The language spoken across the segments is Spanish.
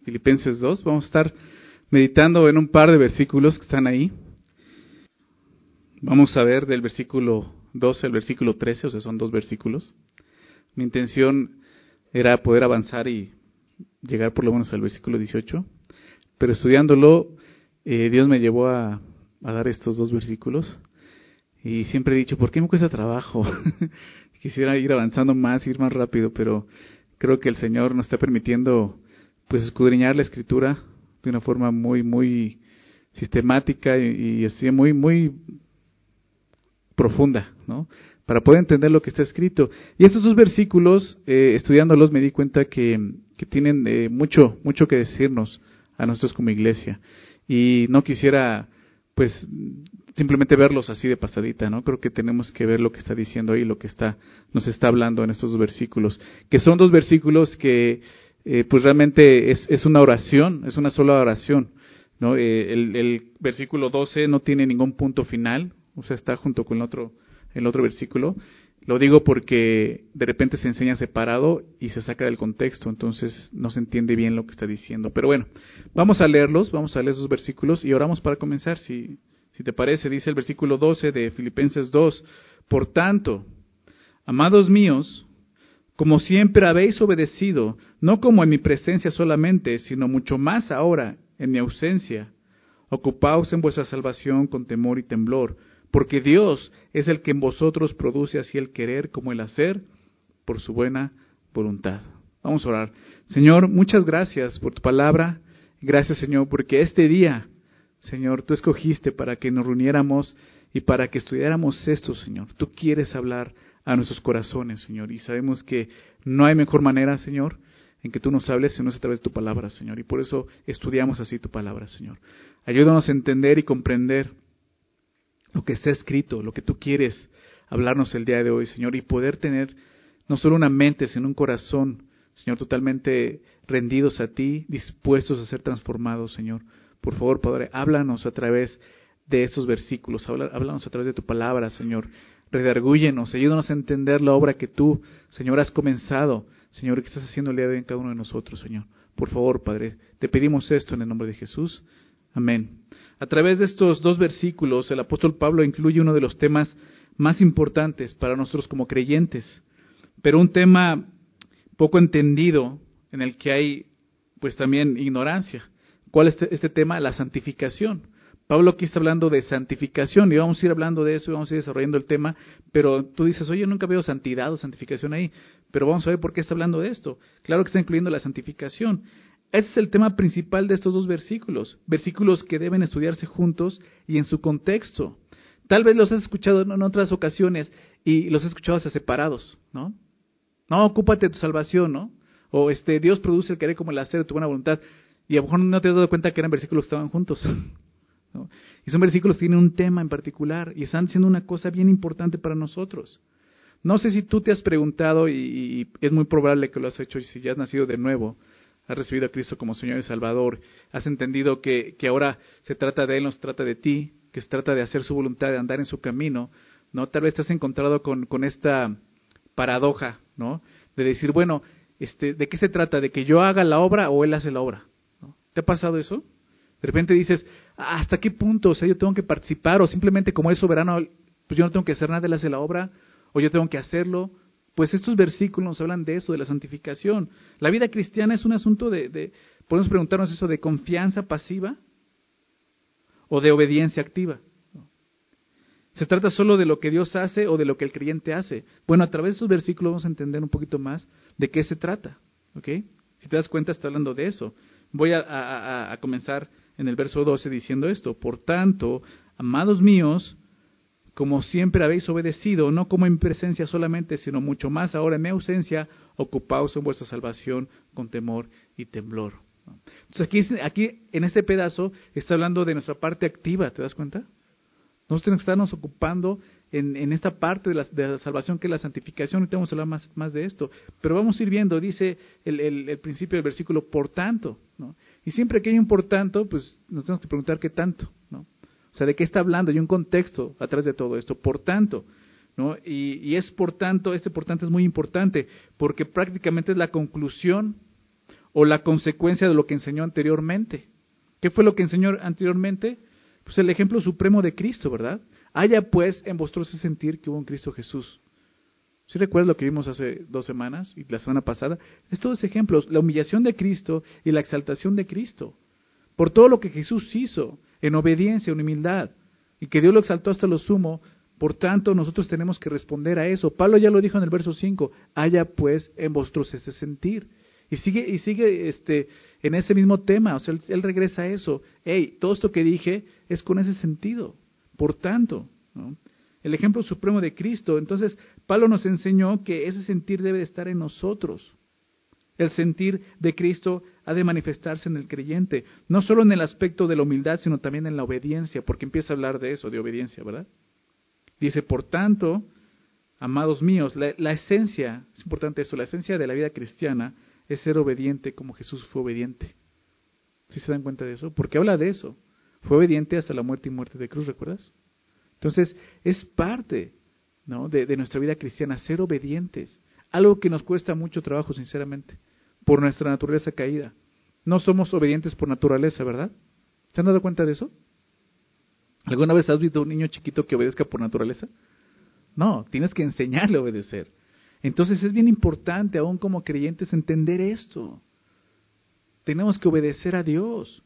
Filipenses 2. Vamos a estar meditando en un par de versículos que están ahí. Vamos a ver del versículo 12 al versículo 13, o sea, son 2 versículos. Mi intención era poder avanzar y llegar por lo menos al versículo 18, pero estudiándolo, Dios me llevó a dar estos 2 versículos. Y siempre he dicho, ¿por qué me cuesta trabajo? Quisiera ir avanzando más, ir más rápido, pero creo que el Señor nos está permitiendo pues escudriñar la Escritura de una forma muy sistemática y así muy profunda, ¿no? Para poder entender lo que está escrito. Y estos 2 versículos, estudiándolos, me di cuenta que tienen mucho que decirnos a nosotros como iglesia. Y no quisiera, pues, simplemente verlos así de pasadita, ¿no? Creo que tenemos que ver lo que está diciendo ahí, lo que nos está hablando en estos 2 versículos. Que son 2 versículos que, pues realmente es una oración, es una sola oración, ¿no? El versículo 12 no tiene ningún punto final, o sea, está junto con el otro versículo. Lo digo porque de repente se enseña separado y se saca del contexto, entonces no se entiende bien lo que está diciendo. Pero bueno, vamos a leer esos versículos y oramos para comenzar. Si te parece, dice el versículo 12 de Filipenses 2, por tanto, amados míos, como siempre habéis obedecido, no como en mi presencia solamente, sino mucho más ahora en mi ausencia, ocupaos en vuestra salvación con temor y temblor, porque Dios es el que en vosotros produce así el querer como el hacer por su buena voluntad. Vamos a orar. Señor, muchas gracias por tu palabra. Gracias, Señor, porque este día, Señor, tú escogiste para que nos reuniéramos y para que estudiáramos esto, Señor. Tú quieres hablar a nuestros corazones, Señor, y sabemos que no hay mejor manera, Señor, en que tú nos hables si no es a través de tu palabra, Señor. Y por eso estudiamos así tu palabra, Señor. Ayúdanos a entender y comprender lo que está escrito, lo que tú quieres hablarnos el día de hoy, Señor, y poder tener no solo una mente, sino un corazón, Señor, totalmente rendidos a ti, dispuestos a ser transformados, Señor. Por favor, Padre, háblanos a través de estos versículos, háblanos a través de tu palabra, Señor. Redargúyenos, ayúdanos a entender la obra que tú, Señor, has comenzado, Señor, que estás haciendo el día de hoy en cada uno de nosotros, Señor. Por favor, Padre, te pedimos esto en el nombre de Jesús. Amén. A través de estos 2 versículos, el apóstol Pablo incluye uno de los temas más importantes para nosotros como creyentes, pero un tema poco entendido en el que hay pues también ignorancia. ¿Cuál es este tema? La santificación. Pablo aquí está hablando de santificación y vamos a ir hablando de eso y vamos a ir desarrollando el tema, pero tú dices, oye, nunca veo santidad o santificación ahí, pero vamos a ver por qué está hablando de esto. Claro que está incluyendo la santificación. Ese es el tema principal de estos 2 versículos, versículos que deben estudiarse juntos y en su contexto. Tal vez los has escuchado en otras ocasiones y los has escuchado hasta separados, ¿no? No, ocúpate de tu salvación, ¿no? O Dios produce el querer como el hacer de tu buena voluntad. Y a lo mejor no te has dado cuenta que eran versículos que estaban juntos, ¿no? Y son versículos que tienen un tema en particular y están diciendo una cosa bien importante para nosotros. No sé si tú te has preguntado, y es muy probable que lo has hecho, y si ya has nacido de nuevo, has recibido a Cristo como Señor y Salvador, has entendido que ahora se trata de Él, no se trata de ti, que se trata de hacer su voluntad, de andar en su camino, ¿no? Tal vez te has encontrado con esta paradoja, ¿no? De decir, bueno, ¿de qué se trata? ¿De que yo haga la obra o Él hace la obra? ¿No? ¿Te ha pasado eso? De repente dices, ¿hasta qué punto? O sea, yo tengo que participar, o simplemente como es soberano, pues yo no tengo que hacer nada, Él hace la obra, o yo tengo que hacerlo. Pues estos versículos nos hablan de eso, de la santificación. La vida cristiana es un asunto podemos preguntarnos eso, de confianza pasiva o de obediencia activa. ¿Se trata solo de lo que Dios hace o de lo que el creyente hace? Bueno, a través de estos versículos vamos a entender un poquito más de qué se trata, ¿ok? Si te das cuenta, está hablando de eso. Voy a comenzar en el verso 12 diciendo esto. Por tanto, amados míos, como siempre habéis obedecido, no como en presencia solamente, sino mucho más ahora en mi ausencia, ocupaos en vuestra salvación con temor y temblor. Entonces aquí en este pedazo está hablando de nuestra parte activa, ¿te das cuenta? Nosotros tenemos que estarnos ocupando en esta parte de la salvación que es la santificación, y tenemos que hablar más de esto. Pero vamos a ir viendo, dice el principio del versículo, por tanto, ¿no? Y siempre que hay un por tanto, pues nos tenemos que preguntar qué tanto, ¿no? O sea, ¿de qué está hablando? Hay un contexto atrás de todo esto, por tanto, ¿no? Y es por tanto, por tanto es muy importante, porque prácticamente es la conclusión o la consecuencia de lo que enseñó anteriormente. ¿Qué fue lo que enseñó anteriormente? Pues el ejemplo supremo de Cristo, ¿verdad? Haya pues en vosotros ese sentir que hubo en Cristo Jesús. ¿Sí recuerdas lo que vimos hace 2 semanas y la semana pasada? Es todos ejemplos, la humillación de Cristo y la exaltación de Cristo. Por todo lo que Jesús hizo, en obediencia, en humildad, y que Dios lo exaltó hasta lo sumo, por tanto nosotros tenemos que responder a eso. Pablo ya lo dijo en el verso 5, haya pues en vosotros ese sentir. Y sigue en ese mismo tema, o sea, él regresa a eso. Hey, todo esto que dije es con ese sentido. Por tanto, ¿no? El ejemplo supremo de Cristo. Entonces, Pablo nos enseñó que ese sentir debe de estar en nosotros. El sentir de Cristo ha de manifestarse en el creyente, no solo en el aspecto de la humildad, sino también en la obediencia, porque empieza a hablar de eso, de obediencia, ¿verdad? Dice, por tanto, amados míos, la esencia, es importante esto, la esencia de la vida cristiana es ser obediente como Jesús fue obediente. ¿Sí se dan cuenta de eso? Porque habla de eso. Fue obediente hasta la muerte y muerte de cruz, ¿recuerdas? Entonces, es parte, ¿no?, de nuestra vida cristiana, ser obedientes. Algo que nos cuesta mucho trabajo, sinceramente, por nuestra naturaleza caída. No somos obedientes por naturaleza, ¿verdad? ¿Se han dado cuenta de eso? ¿Alguna vez has visto a un niño chiquito que obedezca por naturaleza? No, tienes que enseñarle a obedecer. Entonces es bien importante, aún como creyentes, entender esto. Tenemos que obedecer a Dios.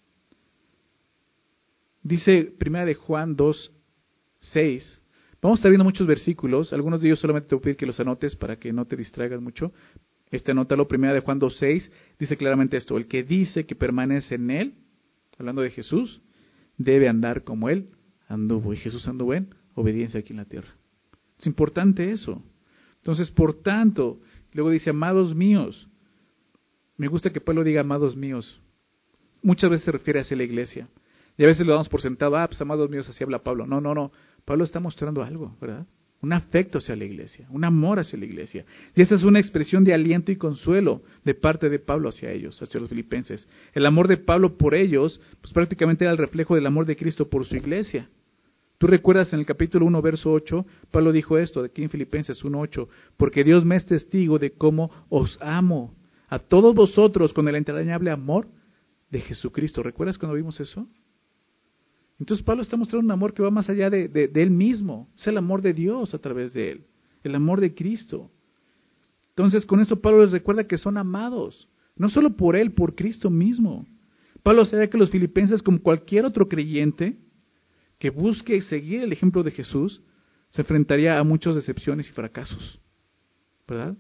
Dice 1 de Juan 2:6. Vamos a estar viendo muchos versículos. Algunos de ellos solamente te voy a pedir que los anotes para que no te distraigas mucho. Anótalo, 1 de Juan 2:6. Dice claramente esto: el que dice que permanece en Él, hablando de Jesús, debe andar como Él anduvo. Y Jesús anduvo en obediencia aquí en la tierra. Es importante eso. Entonces, por tanto, luego dice, amados míos. Me gusta que Pablo diga amados míos. Muchas veces se refiere hacia la iglesia. Y a veces lo damos por sentado, pues amados míos, así habla Pablo. No. Pablo está mostrando algo, ¿verdad? Un afecto hacia la iglesia, un amor hacia la iglesia. Y esta es una expresión de aliento y consuelo de parte de Pablo hacia ellos, hacia los filipenses. El amor de Pablo por ellos, pues prácticamente era el reflejo del amor de Cristo por su iglesia. Tú recuerdas en el capítulo 1, verso 8, Pablo dijo esto, de aquí en Filipenses 1:8, porque Dios me es testigo de cómo os amo a todos vosotros con el entrañable amor de Jesucristo. ¿Recuerdas cuando vimos eso? Entonces Pablo está mostrando un amor que va más allá de él mismo. Es el amor de Dios a través de él, el amor de Cristo. Entonces con esto Pablo les recuerda que son amados, no solo por él, por Cristo mismo. Pablo sabía que los filipenses, como cualquier otro creyente que busque seguir el ejemplo de Jesús, se enfrentaría a muchas decepciones y fracasos, ¿verdad?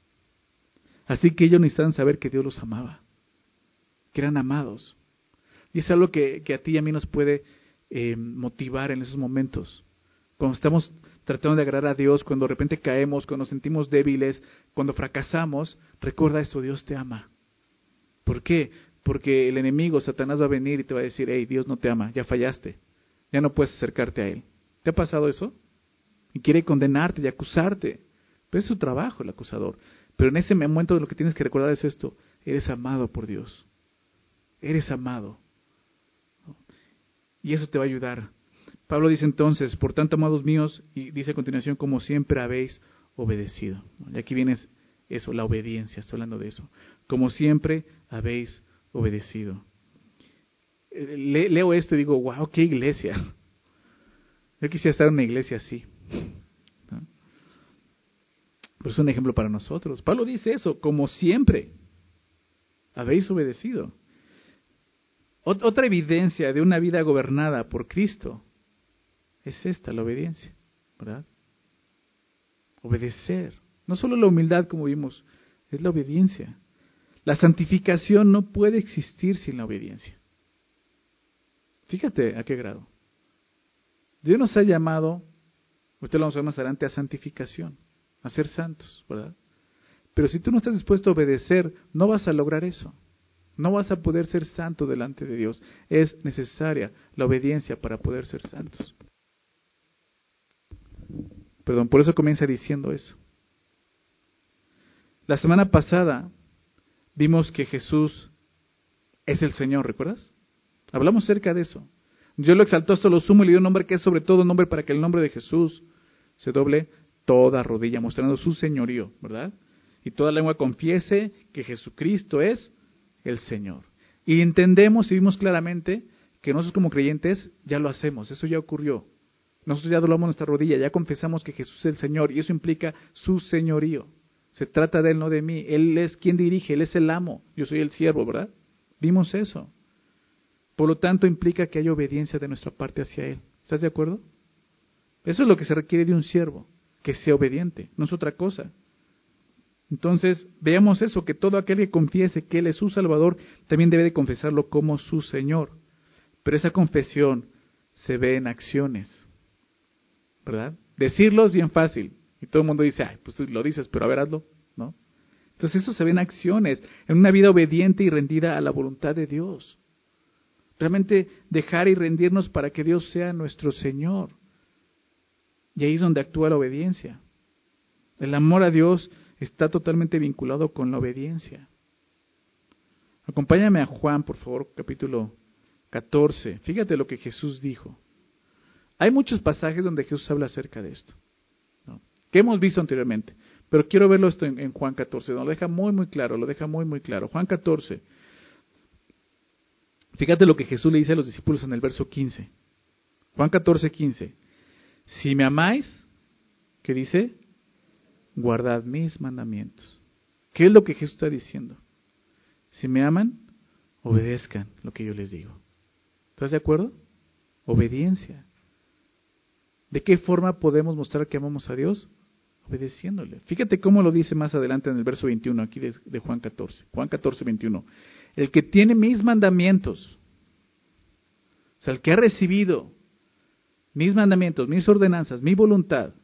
Así que ellos necesitaban saber que Dios los amaba, que eran amados. Y es algo que a ti y a mí nos puede motivar en esos momentos. Cuando estamos tratando de agradar a Dios, cuando de repente caemos, cuando nos sentimos débiles, cuando fracasamos, recuerda esto, Dios te ama. ¿Por qué? Porque el enemigo, Satanás, va a venir y te va a decir, hey, Dios no te ama, ya fallaste, ya no puedes acercarte a Él. ¿Te ha pasado eso? Y quiere condenarte y acusarte. Pero es su trabajo, el acusador. Pero en ese momento lo que tienes que recordar es esto, eres amado por Dios. Eres amado. Y eso te va a ayudar. Pablo dice entonces, por tanto, amados míos, y dice a continuación, como siempre habéis obedecido. Y aquí viene eso, la obediencia, está hablando de eso. Como siempre habéis obedecido. Leo esto y digo, wow, qué iglesia. Yo quisiera estar en una iglesia así. ¿No? Pero es un ejemplo para nosotros. Pablo dice eso, como siempre habéis obedecido. Otra evidencia de una vida gobernada por Cristo es esta, la obediencia, ¿verdad? Obedecer. No solo la humildad, como vimos, es la obediencia. La santificación no puede existir sin la obediencia. Fíjate a qué grado. Dios nos ha llamado, usted lo vamos a ver más adelante, a santificación, a ser santos, ¿verdad? Pero si tú no estás dispuesto a obedecer, no vas a lograr eso. No vas a poder ser santo delante de Dios. Es necesaria la obediencia para poder ser santos. Perdón, por eso comienza diciendo eso. La semana pasada vimos que Jesús es el Señor, ¿recuerdas? Hablamos acerca de eso. Dios lo exaltó hasta lo sumo y le dio un nombre que es sobre todo nombre para que el nombre de Jesús se doble toda rodilla, mostrando su señorío, ¿verdad? Y toda lengua confiese que Jesucristo es el Señor. Y entendemos y vimos claramente que nosotros como creyentes ya lo hacemos, eso ya ocurrió. Nosotros ya doblamos nuestra rodilla, ya confesamos que Jesús es el Señor y eso implica su señorío. Se trata de Él, no de mí. Él es quien dirige, Él es el amo, yo soy el siervo, ¿verdad? Vimos eso. Por lo tanto, implica que hay obediencia de nuestra parte hacia Él. ¿Estás de acuerdo? Eso es lo que se requiere de un siervo, que sea obediente, no es otra cosa. Entonces, veamos eso, que todo aquel que confiese que Él es su Salvador, también debe de confesarlo como su Señor. Pero esa confesión se ve en acciones, ¿verdad? Decirlo es bien fácil, y todo el mundo dice, ay, pues tú lo dices, pero a ver, hazlo, ¿no? Entonces eso se ve en acciones, en una vida obediente y rendida a la voluntad de Dios. Realmente dejar y rendirnos para que Dios sea nuestro Señor. Y ahí es donde actúa la obediencia. El amor a Dios está totalmente vinculado con la obediencia. Acompáñame a Juan, por favor, capítulo 14. Fíjate lo que Jesús dijo. Hay muchos pasajes donde Jesús habla acerca de esto, ¿no? Que hemos visto anteriormente, pero quiero verlo esto en Juan 14, lo deja muy claro, Juan 14. Fíjate lo que Jesús le dice a los discípulos en el verso 15. Juan 14, 15. Si me amáis, ¿qué dice? Guardad mis mandamientos. ¿Qué es lo que Jesús está diciendo? Si me aman, obedezcan lo que yo les digo. ¿Estás de acuerdo? Obediencia. ¿De qué forma podemos mostrar que amamos a Dios? Obedeciéndole. Fíjate cómo lo dice más adelante en el verso 21 aquí de Juan 14. Juan 14, 21. El que tiene mis mandamientos, o sea, el que ha recibido mis mandamientos, mis ordenanzas, mi voluntad,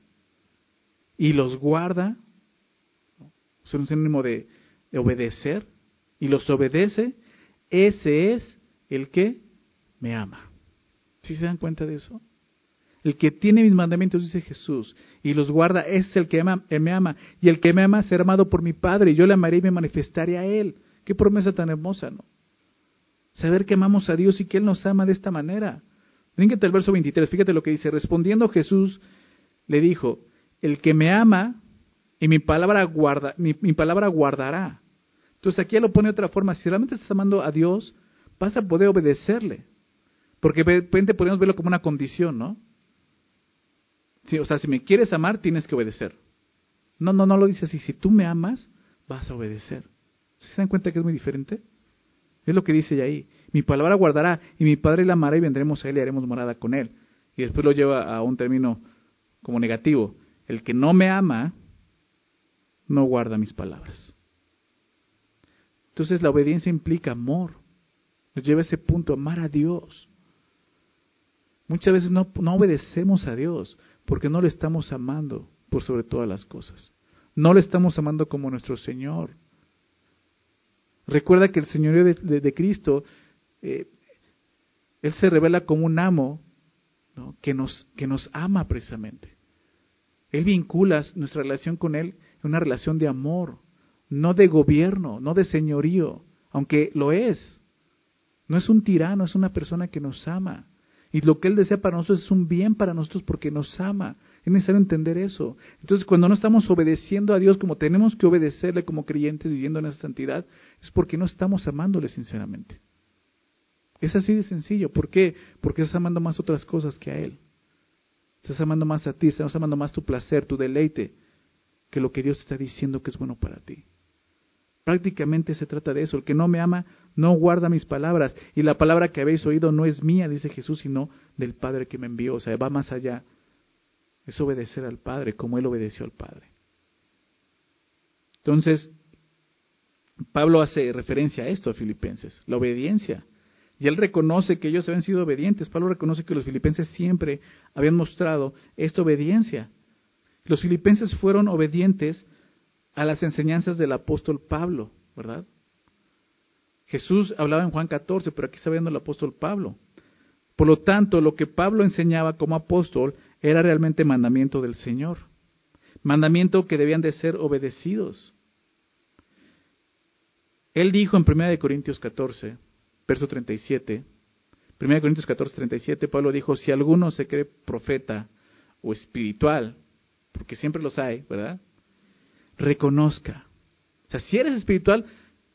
y los guarda, son un sinónimo de obedecer, y los obedece, ese es el que me ama. ¿Sí se dan cuenta de eso? El que tiene mis mandamientos, dice Jesús, y los guarda, ese es el que me ama. Y el que me ama será amado por mi Padre, y yo le amaré y me manifestaré a Él. Qué promesa tan hermosa, ¿no? Saber que amamos a Dios y que Él nos ama de esta manera. Fíjate el verso 23, fíjate lo que dice. Respondiendo Jesús, le dijo, el que me ama y mi palabra guardará. Entonces aquí ya lo pone de otra forma. Si realmente estás amando a Dios, vas a poder obedecerle. Porque de repente podemos verlo como una condición, ¿no? Sí, o sea, si me quieres amar, tienes que obedecer. No lo dice así. Si tú me amas, vas a obedecer. ¿Se dan cuenta que es muy diferente? Es lo que dice ahí. Mi palabra guardará y mi Padre la amará y vendremos a Él y haremos morada con Él. Y después lo lleva a un término como negativo. El que no me ama, no guarda mis palabras. Entonces la obediencia implica amor. Nos lleva a ese punto, amar a Dios. Muchas veces no obedecemos a Dios porque no le estamos amando por sobre todas las cosas. No le estamos amando como nuestro Señor. Recuerda que el señorío de Cristo, Él se revela como un amo, ¿no? que nos ama precisamente. Él vincula nuestra relación con Él en una relación de amor, no de gobierno, no de señorío, aunque lo es. No es un tirano, es una persona que nos ama. Y lo que Él desea para nosotros es un bien para nosotros porque nos ama. Es necesario entender eso. Entonces, cuando no estamos obedeciendo a Dios como tenemos que obedecerle como creyentes viviendo en esa santidad, es porque no estamos amándole sinceramente. Es así de sencillo. ¿Por qué? Porque estás amando más otras cosas que a Él. Estás amando más a ti, estás amando más tu placer, tu deleite, que lo que Dios está diciendo que es bueno para ti. Prácticamente se trata de eso. El que no me ama no guarda mis palabras. Y la palabra que habéis oído no es mía, dice Jesús, sino del Padre que me envió. O sea, va más allá. Es obedecer al Padre como Él obedeció al Padre. Entonces, Pablo hace referencia a esto a Filipenses, la obediencia. Y él reconoce que ellos habían sido obedientes. Pablo reconoce que los filipenses siempre habían mostrado esta obediencia. Los filipenses fueron obedientes a las enseñanzas del apóstol Pablo, ¿verdad? Jesús hablaba en Juan 14, pero aquí está viendo el apóstol Pablo. Por lo tanto, lo que Pablo enseñaba como apóstol era realmente mandamiento del Señor. Mandamiento que debían de ser obedecidos. Él dijo en 1 Corintios 14, verso 37, 1 Corintios 14, 37, Pablo dijo, si alguno se cree profeta o espiritual, porque siempre los hay, ¿verdad? Reconozca. O sea, si eres espiritual,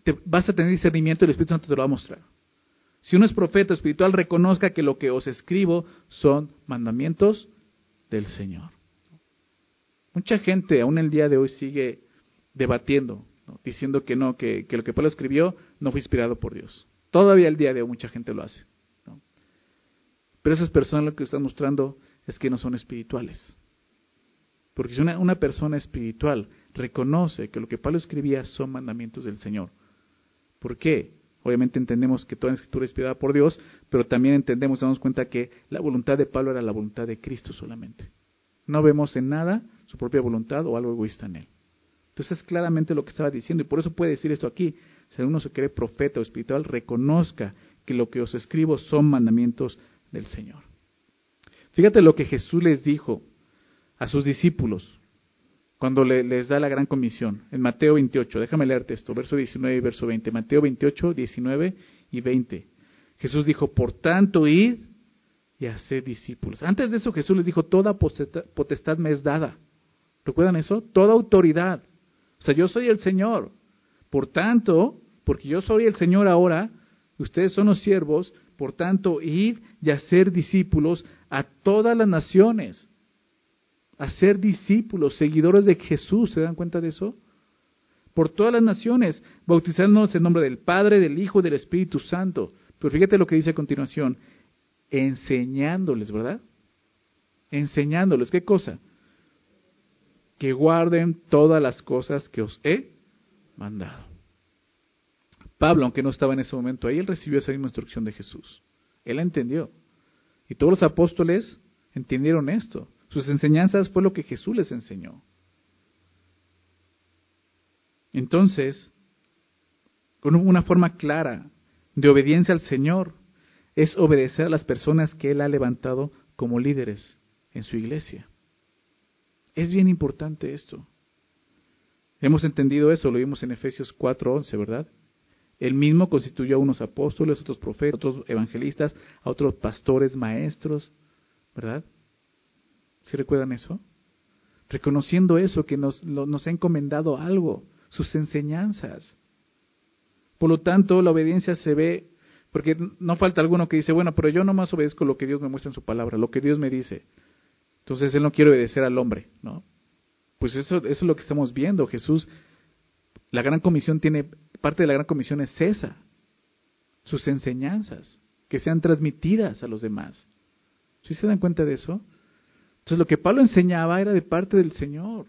vas a tener discernimiento y el Espíritu Santo te lo va a mostrar. Si uno es profeta espiritual, reconozca que lo que os escribo son mandamientos del Señor. Mucha gente aún el día de hoy sigue debatiendo, ¿no? Diciendo que no, que lo que Pablo escribió no fue inspirado por Dios. Todavía el día de hoy mucha gente lo hace, ¿no? Pero esas personas lo que están mostrando es que no son espirituales. Porque si una persona espiritual reconoce que lo que Pablo escribía son mandamientos del Señor. ¿Por qué? Obviamente entendemos que toda la escritura es inspirada por Dios, pero también entendemos, damos cuenta que la voluntad de Pablo era la voluntad de Cristo solamente. No vemos en nada su propia voluntad o algo egoísta en él. Entonces es claramente lo que estaba diciendo, y por eso puede decir esto aquí. Si uno se cree profeta o espiritual, reconozca que lo que os escribo son mandamientos del Señor. Fíjate lo que Jesús les dijo a sus discípulos cuando les da la gran comisión. En Mateo 28, déjame leerte esto, verso 19 y verso 20. Mateo 28, 19 y 20. Jesús dijo, por tanto, id y haced discípulos. Antes de eso Jesús les dijo, toda potestad me es dada. ¿Recuerdan eso? Toda autoridad. O sea, yo soy el Señor. Por tanto, porque yo soy el Señor ahora, ustedes son los siervos, por tanto, id y haced discípulos a todas las naciones. Hacer discípulos, seguidores de Jesús, ¿se dan cuenta de eso? Por todas las naciones, bautizándonos en nombre del Padre, del Hijo y del Espíritu Santo. Pero fíjate lo que dice a continuación, enseñándoles, ¿verdad? Enseñándoles, ¿qué cosa? Que guarden todas las cosas que os he mandado. Pablo, aunque no estaba en ese momento ahí, él recibió esa misma instrucción de Jesús. Él la entendió. Y todos los apóstoles entendieron esto. Sus enseñanzas fue lo que Jesús les enseñó. Entonces, una forma clara de obediencia al Señor es obedecer a las personas que Él ha levantado como líderes en su iglesia. Es bien importante esto. Hemos entendido eso, lo vimos en Efesios 4:11, ¿verdad? Él mismo constituyó a unos apóstoles, otros profetas, otros evangelistas, a otros pastores, maestros, ¿verdad? ¿Sí recuerdan eso? Reconociendo eso, que nos ha encomendado algo, sus enseñanzas. Por lo tanto, la obediencia se ve, porque no falta alguno que dice, bueno, pero yo nomás obedezco lo que Dios me muestra en su palabra, lo que Dios me dice. Entonces él no quiere obedecer al hombre, ¿no? Pues eso es lo que estamos viendo. Jesús, la gran comisión parte de la gran comisión es esa, sus enseñanzas, que sean transmitidas a los demás. ¿Sí se dan cuenta de eso? Entonces lo que Pablo enseñaba era de parte del Señor.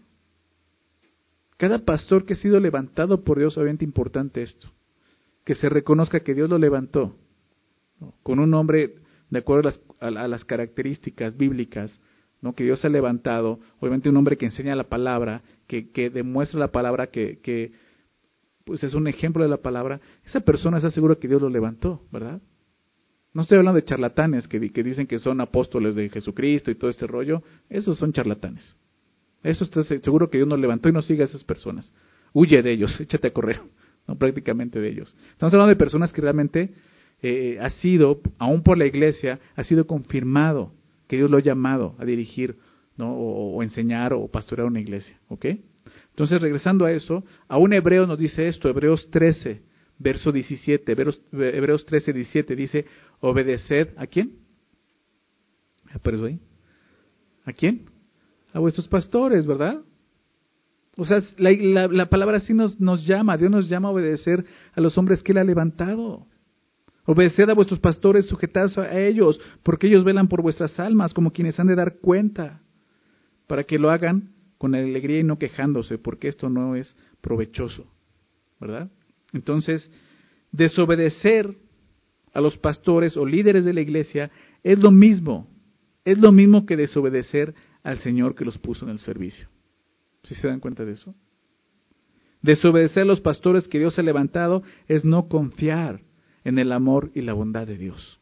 Cada pastor que ha sido levantado por Dios, obviamente importante esto, que se reconozca que Dios lo levantó, ¿no? Con un hombre de acuerdo a las características bíblicas, ¿no? Que Dios ha levantado, obviamente un hombre que enseña la palabra, que demuestra la palabra, que pues es un ejemplo de la palabra. Esa persona está segura que Dios lo levantó, ¿verdad? No estoy hablando de charlatanes que dicen que son apóstoles de Jesucristo y todo este rollo. Esos son charlatanes. Eso estás seguro que Dios nos levantó y no siga a esas personas. Huye de ellos, échate a correr, no prácticamente de ellos. Estamos hablando de personas que realmente ha sido, aún por la iglesia, ha sido confirmado que Dios lo ha llamado a dirigir, ¿no? o enseñar o pastorear una iglesia. ¿Ok? Entonces, regresando a eso, aún Hebreos nos dice esto, Hebreos 13, verso 17, Hebreos 13, 17 dice, obedeced, ¿a quién? ¿Apareció ahí? ¿A quién? A vuestros pastores, ¿verdad? O sea, la palabra así nos llama, Dios nos llama a obedecer a los hombres que Él ha levantado. Obedeced a vuestros pastores, sujetados a ellos, porque ellos velan por vuestras almas, como quienes han de dar cuenta, para que lo hagan con alegría y no quejándose, porque esto no es provechoso, ¿verdad? Entonces, desobedecer a los pastores o líderes de la iglesia es lo mismo que desobedecer al Señor que los puso en el servicio. ¿Sí se dan cuenta de eso? Desobedecer a los pastores que Dios ha levantado es no confiar en el amor y la bondad de Dios.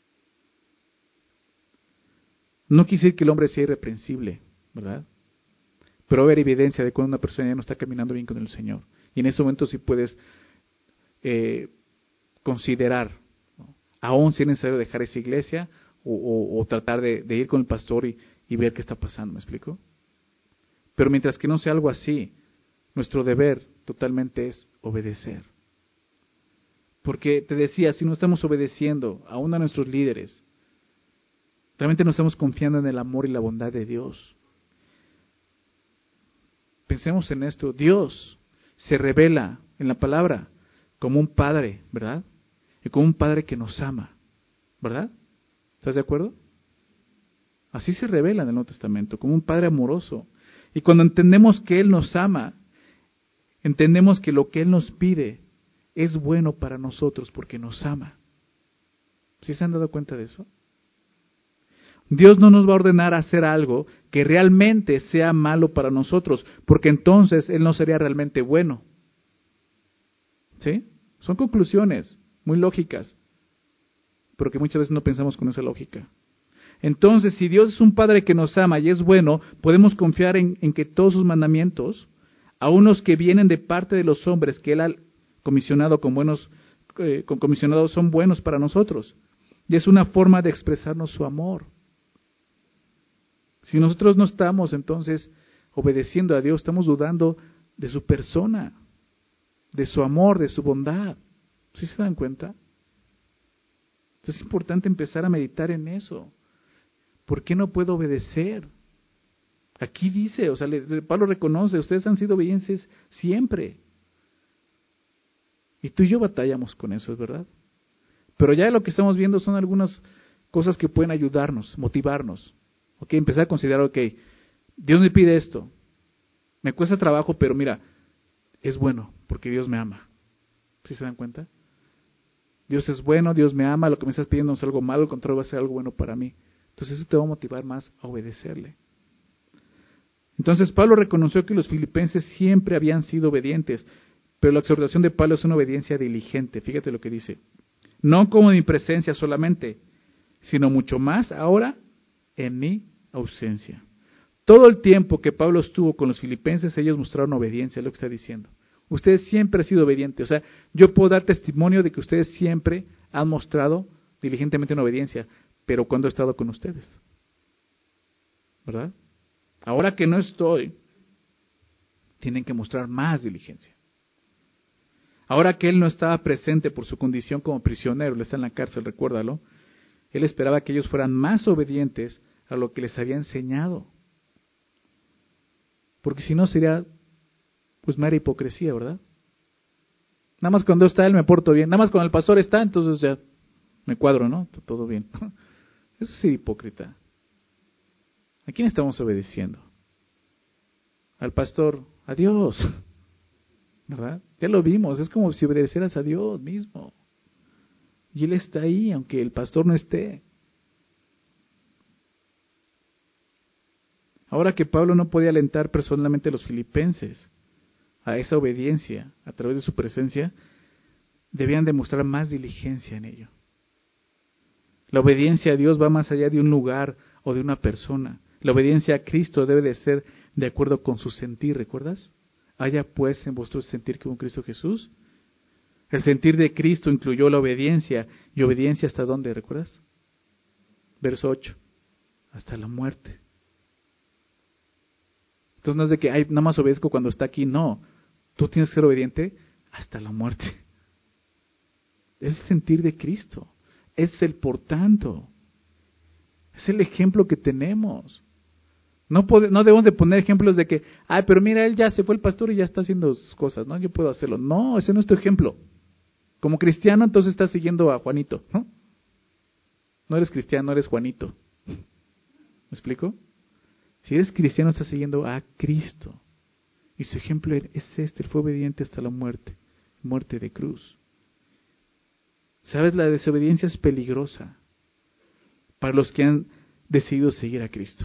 No quiere decir que el hombre sea irreprensible, ¿verdad? Pero va a haber evidencia de cuando una persona ya no está caminando bien con el Señor. Y en ese momento sí puedes considerar, ¿no? Aún si es necesario dejar esa iglesia o tratar de ir con el pastor y ver qué está pasando, ¿me explico? Pero mientras que no sea algo así, nuestro deber totalmente es obedecer. Porque te decía, si no estamos obedeciendo aún a nuestros líderes, realmente no estamos confiando en el amor y la bondad de Dios. Pensemos en esto. Dios se revela en la palabra como un padre, ¿verdad? Y como un padre que nos ama, ¿verdad? ¿Estás de acuerdo? Así se revela en el Nuevo Testamento, como un padre amoroso. Y cuando entendemos que Él nos ama, entendemos que lo que Él nos pide es bueno para nosotros porque nos ama. ¿Sí se han dado cuenta de eso? Dios no nos va a ordenar hacer algo que realmente sea malo para nosotros, porque entonces Él no sería realmente bueno. ¿Sí? Son conclusiones muy lógicas, pero que muchas veces no pensamos con esa lógica. Entonces, si Dios es un Padre que nos ama y es bueno, podemos confiar en que todos sus mandamientos, aun los que vienen de parte de los hombres que Él ha comisionado comisionados, son buenos para nosotros. Y es una forma de expresarnos su amor. Si nosotros no estamos entonces obedeciendo a Dios, estamos dudando de su persona, de su amor, de su bondad. ¿Sí se dan cuenta? Entonces es importante empezar a meditar en eso. ¿Por qué no puedo obedecer? Aquí dice, Pablo reconoce, ustedes han sido obedientes siempre. Y tú y yo batallamos con eso, es verdad. Pero ya lo que estamos viendo son algunas cosas que pueden ayudarnos, motivarnos. Empezar a considerar, Dios me pide esto. Me cuesta trabajo, pero mira, es bueno, porque Dios me ama. ¿Sí se dan cuenta? Dios es bueno, Dios me ama, lo que me estás pidiendo no es algo malo, al contrario va a ser algo bueno para mí. Entonces eso te va a motivar más a obedecerle. Entonces Pablo reconoció que los filipenses siempre habían sido obedientes, pero la exhortación de Pablo es una obediencia diligente. Fíjate lo que dice. No como en mi presencia solamente, sino mucho más ahora en mi ausencia. Todo el tiempo que Pablo estuvo con los filipenses, ellos mostraron obediencia, es lo que está diciendo. Ustedes siempre han sido obedientes. Yo puedo dar testimonio de que ustedes siempre han mostrado diligentemente una obediencia, pero cuando he estado con ustedes, ¿verdad? Ahora que no estoy, tienen que mostrar más diligencia. Ahora que él no estaba presente por su condición como prisionero, él está en la cárcel, recuérdalo, él esperaba que ellos fueran más obedientes a lo que les había enseñado. Porque si no sería, pues, mera hipocresía, ¿verdad? Nada más cuando está él me porto bien, nada más cuando el pastor está, entonces ya me cuadro, ¿no? Todo bien. Eso es ser hipócrita. ¿A quién estamos obedeciendo? Al pastor, a Dios, ¿verdad? Ya lo vimos, es como si obedecieras a Dios mismo. Y Él está ahí, aunque el pastor no esté. Ahora que Pablo no podía alentar personalmente a los filipenses a esa obediencia a través de su presencia, debían demostrar más diligencia en ello. La obediencia a Dios va más allá de un lugar o de una persona. La obediencia a Cristo debe de ser de acuerdo con su sentir, ¿recuerdas? Haya pues en vuestro sentir como Cristo Jesús. El sentir de Cristo incluyó la obediencia. ¿Y obediencia hasta dónde, recuerdas? Verso 8. Hasta la muerte. Entonces no es de que nada más obedezco cuando está aquí, no. Tú tienes que ser obediente hasta la muerte. Es el sentir de Cristo. Es el por tanto. Es el ejemplo que tenemos. No debemos de poner ejemplos de que, pero mira, él ya se fue el pastor y ya está haciendo sus cosas, ¿no? Yo puedo hacerlo. No, ese no es tu ejemplo. Como cristiano, entonces estás siguiendo a Juanito, ¿no? No eres cristiano, eres Juanito. ¿Me explico? Si eres cristiano, estás siguiendo a Cristo. Y su ejemplo es él fue obediente hasta la muerte de cruz. ¿Sabes? La desobediencia es peligrosa para los que han decidido seguir a Cristo.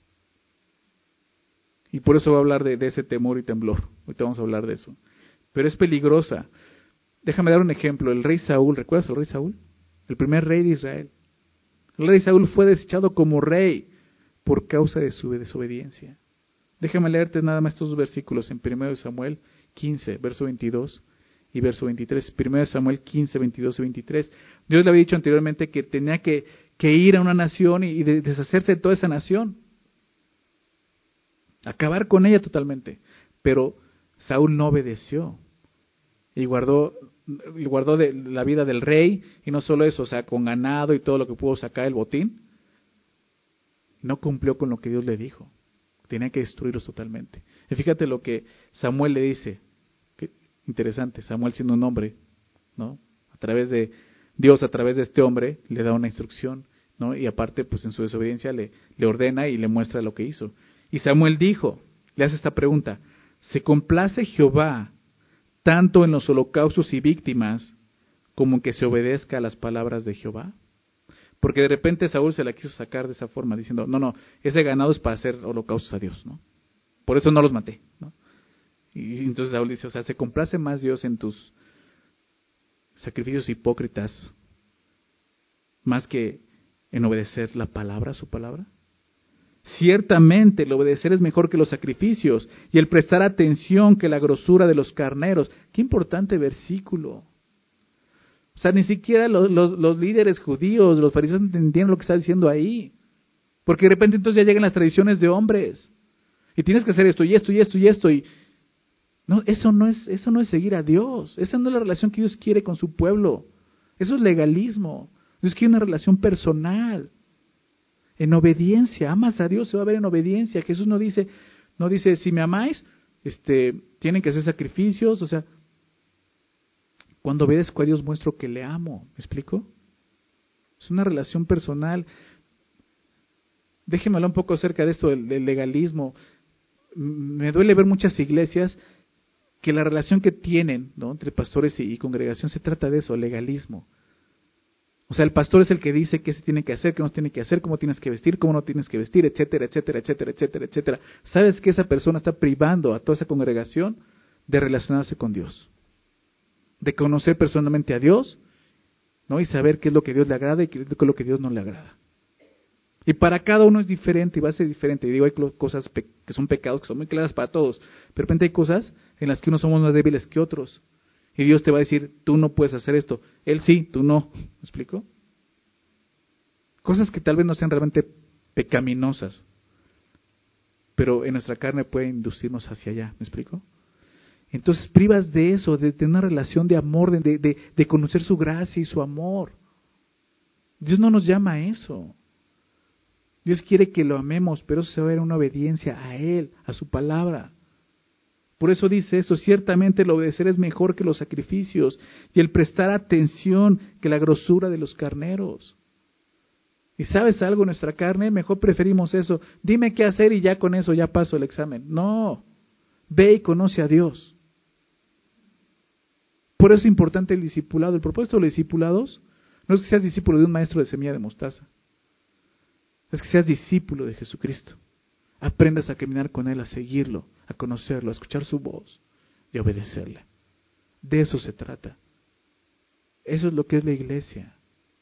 Y por eso voy a hablar de ese temor y temblor. Ahorita vamos a hablar de eso. Pero es peligrosa. Déjame dar un ejemplo. El rey Saúl, ¿recuerdas al rey Saúl? El primer rey de Israel. El rey Saúl fue desechado como rey por causa de su desobediencia. Déjame leerte nada más estos dos versículos en 1 Samuel 15, verso 22 y verso 23. 1 Samuel 15, 22 y 23. Dios le había dicho anteriormente que tenía que ir a una nación y deshacerse de toda esa nación. Acabar con ella totalmente. Pero Saúl no obedeció y guardó guardó de la vida del rey, y no solo eso, o sea, con ganado y todo lo que pudo sacar el botín, no cumplió con lo que Dios le dijo. Tenía que destruirlos totalmente. Y fíjate lo que Samuel le dice. Qué interesante, Samuel siendo un hombre, ¿no? A través de Dios, a través de este hombre, le da una instrucción, ¿no? Y aparte, pues en su desobediencia le ordena y le muestra lo que hizo. Y Samuel dijo, le hace esta pregunta: ¿se complace Jehová tanto en los holocaustos y víctimas como en que se obedezca a las palabras de Jehová? Porque de repente Saúl se la quiso sacar de esa forma, diciendo, no, ese ganado es para hacer holocaustos a Dios, ¿no? Por eso no los maté, ¿no? Y entonces Saúl dice, o sea, ¿se complace más Dios en tus sacrificios hipócritas más que en obedecer la palabra, su palabra? Ciertamente el obedecer es mejor que los sacrificios, y el prestar atención que la grosura de los carneros. Qué importante versículo. O sea, ni siquiera los líderes judíos, los fariseos entendían lo que está diciendo ahí. Porque de repente entonces ya llegan las tradiciones de hombres. Y tienes que hacer esto y esto y esto y esto. Y no, eso no es seguir a Dios. Esa no es la relación que Dios quiere con su pueblo. Eso es legalismo. Dios quiere una relación personal. En obediencia. Amas a Dios, se va a ver en obediencia. Jesús no dice, si me amáis, tienen que hacer sacrificios. O sea, cuando obedezco a Dios muestro que le amo. ¿Me explico? Es una relación personal. Déjenme hablar un poco acerca de esto del legalismo. Me duele ver muchas iglesias que la relación que tienen, ¿no?, entre pastores y congregación se trata de eso, legalismo. O sea, el pastor es el que dice qué se tiene que hacer, qué no se tiene que hacer, cómo tienes que vestir, cómo no tienes que vestir, etcétera, etcétera, etcétera, etcétera, etcétera. ¿Sabes que esa persona está privando a toda esa congregación de relacionarse con Dios? De conocer personalmente a Dios, ¿no?, y saber qué es lo que Dios le agrada y qué es lo que Dios no le agrada. Y para cada uno es diferente y va a ser diferente. Y digo, hay cosas que son pecados que son muy claras para todos, pero de repente hay cosas en las que unos somos más débiles que otros. Y Dios te va a decir, tú no puedes hacer esto. Él sí, tú no. ¿Me explico? Cosas que tal vez no sean realmente pecaminosas, pero en nuestra carne pueden inducirnos hacia allá. ¿Me explico? Entonces privas de eso, de tener una relación de amor, de conocer su gracia y su amor. Dios no nos llama a eso. Dios quiere que lo amemos, pero eso se va a ver en una obediencia a Él, a su palabra. Por eso dice eso, ciertamente el obedecer es mejor que los sacrificios, y el prestar atención que la grosura de los carneros. ¿Y sabes algo? En nuestra carne mejor preferimos eso. Dime qué hacer y ya con eso ya paso el examen. No, ve y conoce a Dios. Por eso es importante el discipulado. El propósito de los discipulados no es que seas discípulo de un maestro de semilla de mostaza. Es que seas discípulo de Jesucristo. Aprendas a caminar con Él, a seguirlo, a conocerlo, a escuchar su voz y a obedecerle. De eso se trata. Eso es lo que es la iglesia.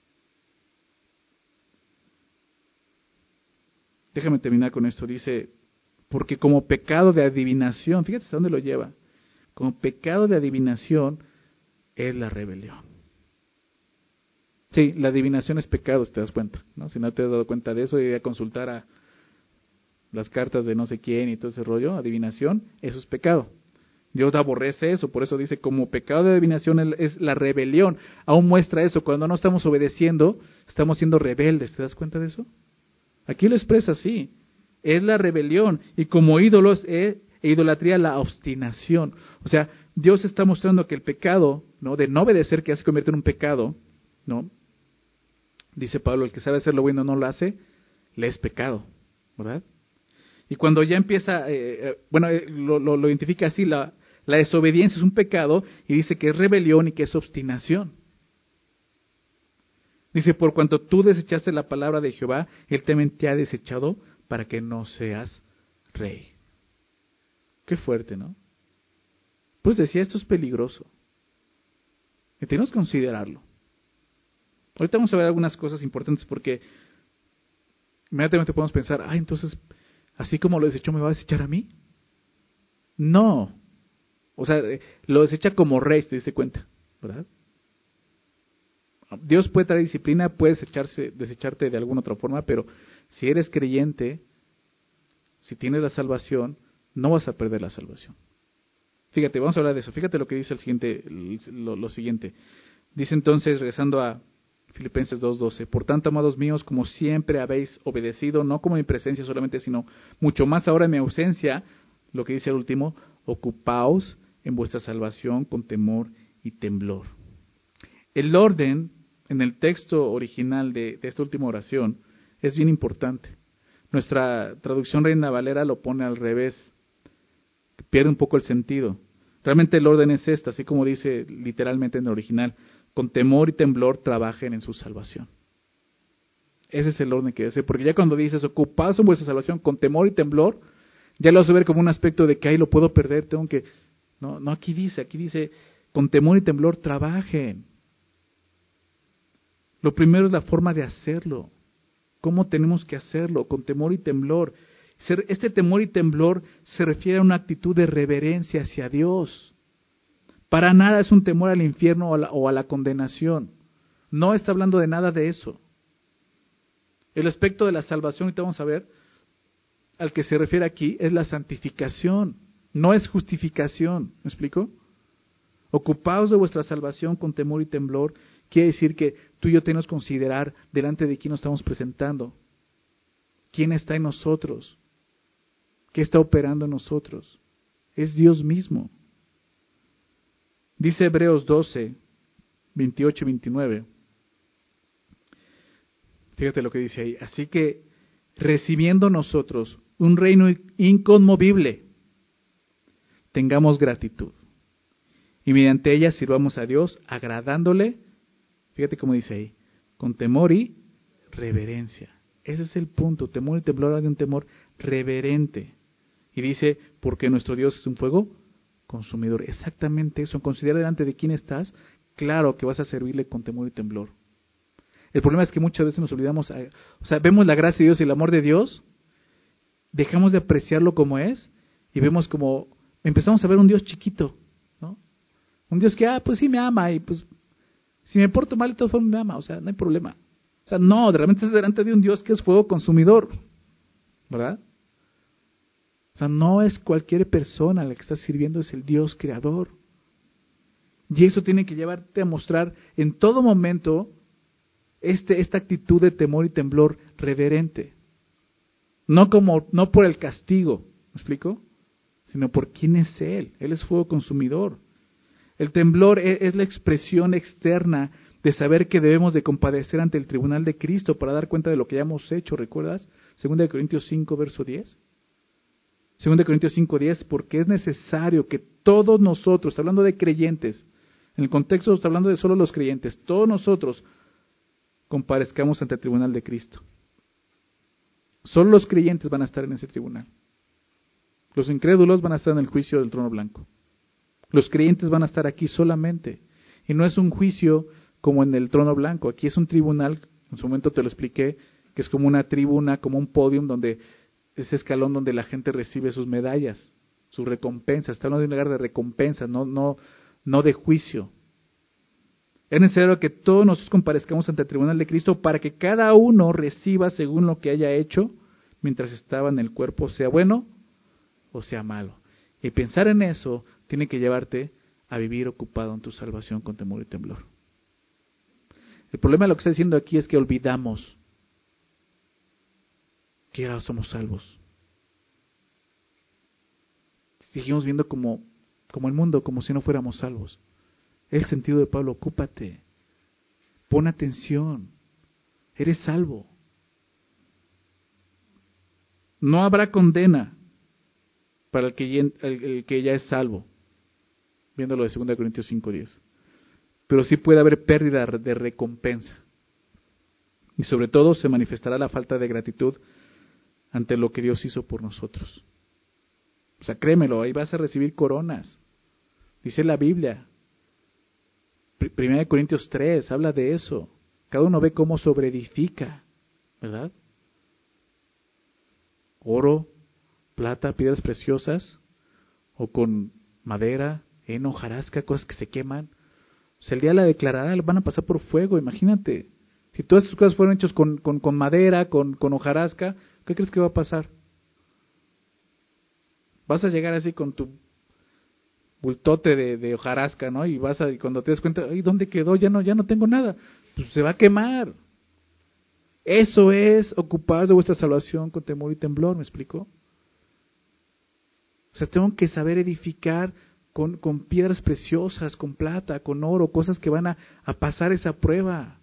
Déjame terminar con esto. Dice, porque como pecado de adivinación, fíjate hasta dónde lo lleva. Como pecado de adivinación es la rebelión. Sí, la adivinación es pecado, si te das cuenta, ¿no? Si no te has dado cuenta de eso, ir a consultar a las cartas de no sé quién y todo ese rollo, adivinación, eso es pecado. Dios aborrece eso, por eso dice, como pecado de adivinación es la rebelión. Aún muestra eso, cuando no estamos obedeciendo, estamos siendo rebeldes, ¿te das cuenta de eso? Aquí lo expresa así, es la rebelión, y como ídolos e idolatría la obstinación. O sea, Dios está mostrando que el pecado, ¿no?, de no obedecer, que ya se convierte en un pecado, ¿no? Dice Pablo, el que sabe hacer lo bueno no lo hace, le es pecado, ¿verdad? Y cuando ya empieza, lo identifica así, la desobediencia es un pecado, y dice que es rebelión y que es obstinación. Dice, por cuanto tú desechaste la palabra de Jehová, Él también te ha desechado para que no seas rey. Qué fuerte, ¿no? Pues decía, esto es peligroso. Y tenemos que considerarlo. Ahorita vamos a ver algunas cosas importantes porque inmediatamente podemos pensar, entonces, así como lo desechó, ¿me va a desechar a mí? No. O sea, lo desecha como rey, te diste cuenta, ¿verdad? Dios puede traer disciplina, puede desecharte de alguna otra forma, pero si eres creyente, si tienes la salvación, no vas a perder la salvación. Fíjate, vamos a hablar de eso. Fíjate lo que dice lo siguiente. Dice entonces, regresando a Filipenses 2:12, por tanto, amados míos, como siempre habéis obedecido, no como en mi presencia solamente, sino mucho más ahora en mi ausencia, lo que dice el último, ocupaos en vuestra salvación con temor y temblor. El orden en el texto original de esta última oración es bien importante. Nuestra traducción Reina Valera lo pone al revés, pierde un poco el sentido. Realmente el orden es este, así como dice literalmente en el original, con temor y temblor trabajen en su salvación. Ese es el orden que dice, porque ya cuando dices ocupaos en vuestra salvación con temor y temblor, ya lo vas a ver como un aspecto de que ahí lo puedo perder, tengo que... No, aquí dice, con temor y temblor trabajen. Lo primero es la forma de hacerlo. ¿Cómo tenemos que hacerlo? Con temor y temblor. Este temor y temblor se refiere a una actitud de reverencia hacia Dios. Para nada es un temor al infierno o a la condenación. No está hablando de nada de eso. El aspecto de la salvación, ahorita vamos a ver, al que se refiere aquí, es la santificación. No es justificación. ¿Me explico? Ocupaos de vuestra salvación con temor y temblor. Quiere decir que tú y yo tenemos que considerar delante de quién nos estamos presentando. ¿Quién está en nosotros? ¿Qué está operando en nosotros? Es Dios mismo. Dice Hebreos 12, 28 y 29. Fíjate lo que dice ahí. Así que, recibiendo nosotros un reino inconmovible, tengamos gratitud. Y mediante ella sirvamos a Dios, agradándole, fíjate cómo dice ahí, con temor y reverencia. Ese es el punto, temor y temblor, habla de un temor reverente. Y dice, porque nuestro Dios es un fuego consumidor. Exactamente eso, considera delante de quién estás, claro que vas a servirle con temor y temblor. El problema es que muchas veces nos olvidamos, vemos la gracia de Dios y el amor de Dios, dejamos de apreciarlo como es, y vemos como, empezamos a ver un Dios chiquito, ¿no? Un Dios que, pues sí me ama, y pues, si me porto mal, de todas formas me ama, no hay problema. No, realmente es delante de un Dios que es fuego consumidor, ¿verdad? No es cualquier persona a la que estás sirviendo, es el Dios creador. Y eso tiene que llevarte a mostrar en todo momento esta actitud de temor y temblor reverente. No por el castigo, ¿me explico? Sino por quién es Él. Él es fuego consumidor. El temblor es la expresión externa de saber que debemos de compadecer ante el tribunal de Cristo para dar cuenta de lo que ya hemos hecho, ¿recuerdas? 2 Corintios 5, verso 10. 2 Corintios 5, 10, porque es necesario que todos nosotros, hablando de creyentes, en el contexto está hablando de solo los creyentes, todos nosotros comparezcamos ante el tribunal de Cristo. Solo los creyentes van a estar en ese tribunal. Los incrédulos van a estar en el juicio del trono blanco. Los creyentes van a estar aquí solamente. Y no es un juicio como en el trono blanco. Aquí es un tribunal, en su momento te lo expliqué, que es como una tribuna, como un podium, donde ese escalón donde la gente recibe sus medallas, sus recompensas. Está hablando de un lugar de recompensa, no de juicio. Es necesario que todos nosotros comparezcamos ante el tribunal de Cristo para que cada uno reciba según lo que haya hecho mientras estaba en el cuerpo, sea bueno o sea malo. Y pensar en eso tiene que llevarte a vivir ocupado en tu salvación con temor y temblor. El problema de lo que está diciendo aquí es que olvidamos que ahora somos salvos. Seguimos viendo como el mundo, como si no fuéramos salvos. El sentido de Pablo, ocúpate, pon atención, eres salvo. No habrá condena para el que ya es salvo, viéndolo de 2 Corintios 5:10. Pero sí puede haber pérdida de recompensa. Y sobre todo se manifestará la falta de gratitud ante lo que Dios hizo por nosotros. Créemelo, ahí vas a recibir coronas. Dice la Biblia. 1 Corintios 3 habla de eso. Cada uno ve cómo sobreedifica, ¿verdad? Oro, plata, piedras preciosas, o con madera, heno, hojarasca, cosas que se queman. El día de la declarará, van a pasar por fuego, imagínate. Si todas esas cosas fueron hechas con madera, con hojarasca, ¿qué crees que va a pasar? Vas a llegar así con tu bultote de hojarasca, ¿no? Y y cuando te das cuenta, ay, ¿dónde quedó? Ya no tengo nada. Pues se va a quemar. Eso es ocuparos de vuestra salvación con temor y temblor, ¿me explico? O sea, tengo que saber edificar con piedras preciosas, con plata, con oro, cosas que van a pasar esa prueba.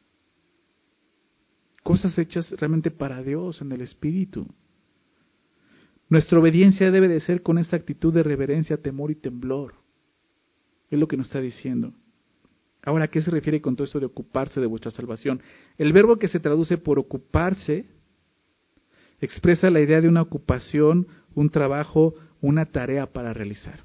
Cosas hechas realmente para Dios, en el Espíritu. Nuestra obediencia debe de ser con esta actitud de reverencia, temor y temblor. Es lo que nos está diciendo. Ahora, ¿a qué se refiere con todo esto de ocuparse de vuestra salvación? El verbo que se traduce por ocuparse expresa la idea de una ocupación, un trabajo, una tarea para realizar.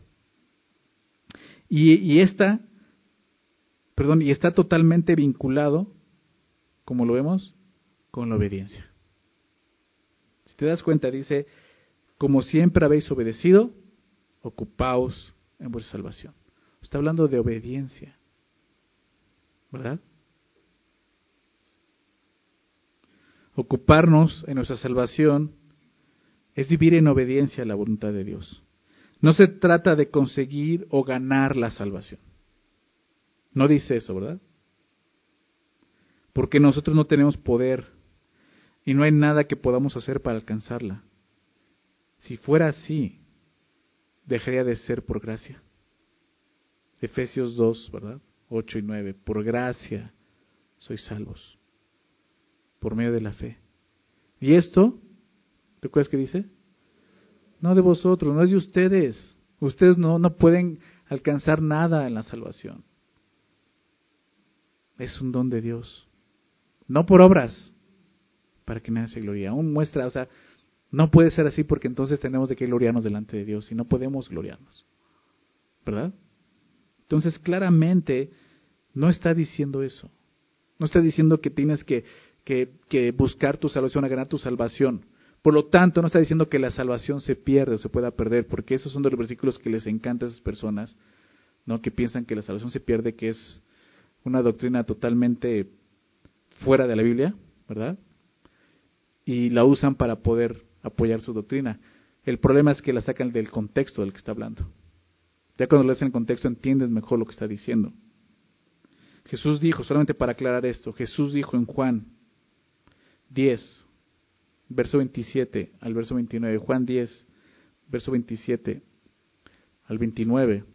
Y está totalmente vinculado, como lo vemos, con la obediencia. Si te das cuenta, dice, como siempre habéis obedecido, ocupaos en vuestra salvación. Está hablando de obediencia, ¿verdad? Ocuparnos en nuestra salvación es vivir en obediencia a la voluntad de Dios. No se trata de conseguir o ganar la salvación. No dice eso, ¿verdad? Porque nosotros no tenemos poder y no hay nada que podamos hacer para alcanzarla. Si fuera así, dejaría de ser por gracia. Efesios 2, ¿verdad? 8 y 9. Por gracia sois salvos, por medio de la fe. Y esto, ¿recuerdas qué dice? No de vosotros, no es de ustedes. Ustedes no pueden alcanzar nada en la salvación. Es un don de Dios. No por obras, para que nadie se gloríe. Aún muestra, o sea, no puede ser así porque entonces tenemos de que gloriarnos delante de Dios y no podemos gloriarnos. ¿Verdad? Entonces claramente no está diciendo eso. No está diciendo que tienes que buscar tu salvación, a ganar tu salvación. Por lo tanto, no está diciendo que la salvación se pierde o se pueda perder, porque esos son de los versículos que les encanta a esas personas, ¿no? Que piensan que la salvación se pierde, que es una doctrina totalmente fuera de la Biblia, ¿verdad? Y la usan para poder apoyar su doctrina. El problema es que la sacan del contexto del que está hablando. Ya cuando lees en el contexto entiendes mejor lo que está diciendo. Jesús dijo, solamente para aclarar esto, Jesús dijo en Juan 10, verso 27 al verso 29, Juan 10, verso 27 al 29,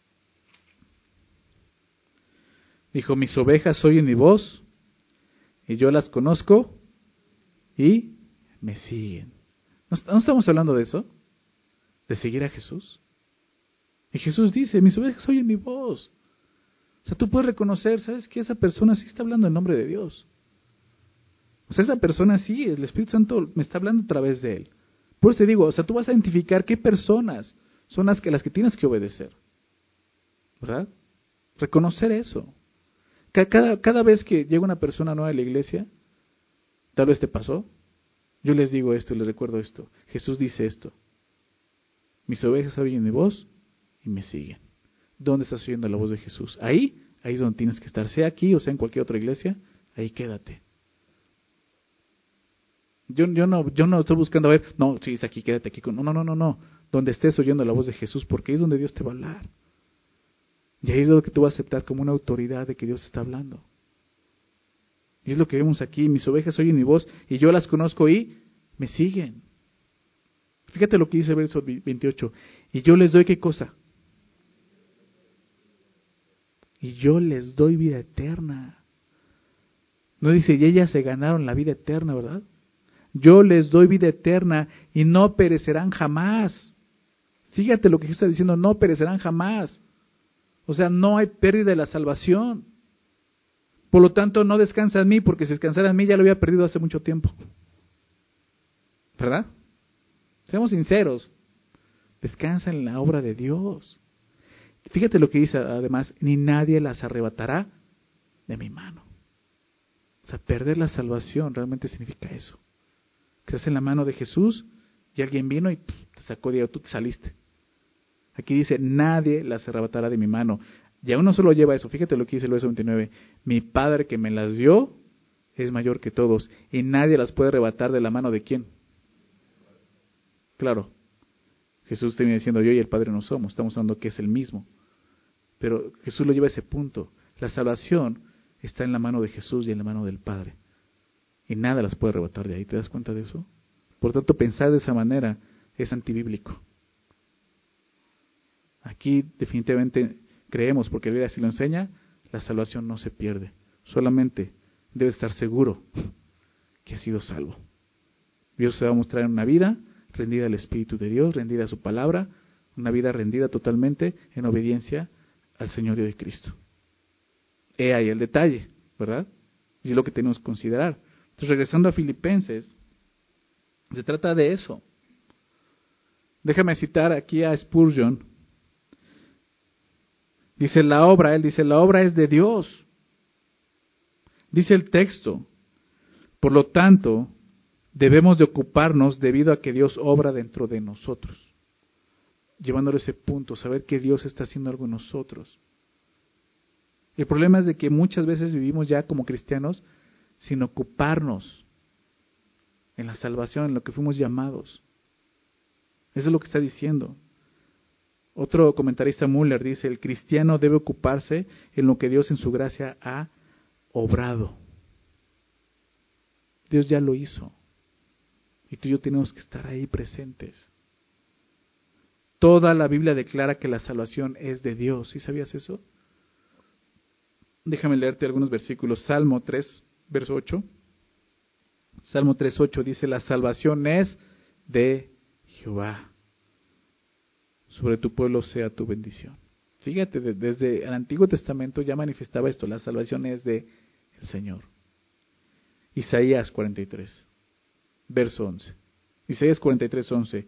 dijo, mis ovejas oyen mi voz, y yo las conozco, y me siguen. ¿No estamos hablando de eso? ¿De seguir a Jesús? Y Jesús dice, mis ovejas oyen mi voz. O sea, tú puedes reconocer, ¿sabes qué? Esa persona sí está hablando en nombre de Dios. O sea, esa persona sí, el Espíritu Santo me está hablando a través de él. Por eso te digo, o sea, tú vas a identificar qué personas son las que tienes que obedecer. ¿Verdad? Reconocer eso. Cada vez que llega una persona nueva a la iglesia, tal vez te pasó, yo les digo esto y les recuerdo esto. Jesús dice esto. Mis ovejas oyen mi voz y me siguen. ¿Dónde estás oyendo la voz de Jesús? Ahí es donde tienes que estar. Sea aquí o sea en cualquier otra iglesia, ahí quédate. Yo no estoy buscando a ver, no, si es aquí, quédate aquí. No. Donde estés oyendo la voz de Jesús, porque ahí es donde Dios te va a hablar. Y ahí es lo que tú vas a aceptar como una autoridad de que Dios está hablando. Y es lo que vemos aquí. Mis ovejas oyen mi voz y yo las conozco y me siguen. Fíjate lo que dice el verso 28. Y yo les doy ¿qué cosa? Y yo les doy vida eterna. No dice, y ellas se ganaron la vida eterna, ¿verdad? Yo les doy vida eterna y no perecerán jamás. Fíjate lo que Jesús está diciendo, no perecerán jamás. O sea, no hay pérdida de la salvación. Por lo tanto, no descansa en mí, porque si descansara en mí ya lo había perdido hace mucho tiempo. ¿Verdad? Seamos sinceros. Descansa en la obra de Dios. Fíjate lo que dice además, ni nadie las arrebatará de mi mano. O sea, perder la salvación realmente significa eso. Que estás en la mano de Jesús y alguien vino y te sacó de ahí, tú te saliste. Aquí dice, nadie las arrebatará de mi mano. Y aún no solo lleva eso, fíjate lo que dice el verso 29. Mi Padre que me las dio es mayor que todos y nadie las puede arrebatar de la mano de ¿quién? Claro, Jesús termina diciendo, yo y el Padre no somos, estamos hablando que es el mismo. Pero Jesús lo lleva a ese punto. La salvación está en la mano de Jesús y en la mano del Padre. Y nada las puede arrebatar de ahí. ¿Te das cuenta de eso? Por tanto, pensar de esa manera es antibíblico. Aquí definitivamente creemos, porque la Biblia así lo enseña, la salvación no se pierde. Solamente debe estar seguro que ha sido salvo. Dios se va a mostrar en una vida rendida al Espíritu de Dios, rendida a su palabra, una vida rendida totalmente en obediencia al Señorío de Cristo. He ahí el detalle, ¿verdad? Y es lo que tenemos que considerar. Entonces, regresando a Filipenses, se trata de eso. Déjame citar aquí a Spurgeon. Él dice, la obra es de Dios. Dice el texto, por lo tanto, debemos de ocuparnos debido a que Dios obra dentro de nosotros. Llevándolo a ese punto, saber que Dios está haciendo algo en nosotros. El problema es de que muchas veces vivimos ya como cristianos sin ocuparnos en la salvación, en lo que fuimos llamados. Eso es lo que está diciendo. Otro comentarista, Müller, dice, el cristiano debe ocuparse en lo que Dios en su gracia ha obrado. Dios ya lo hizo. Y tú y yo tenemos que estar ahí presentes. Toda la Biblia declara que la salvación es de Dios. ¿Sí sabías eso? Déjame leerte algunos versículos. Salmo 3, verso 8. Salmo 3:8 dice, la salvación es de Jehová. Sobre tu pueblo sea tu bendición. Fíjate, desde el Antiguo Testamento ya manifestaba esto, la salvación es de el Señor. Isaías 43, verso 11. Isaías 43:11.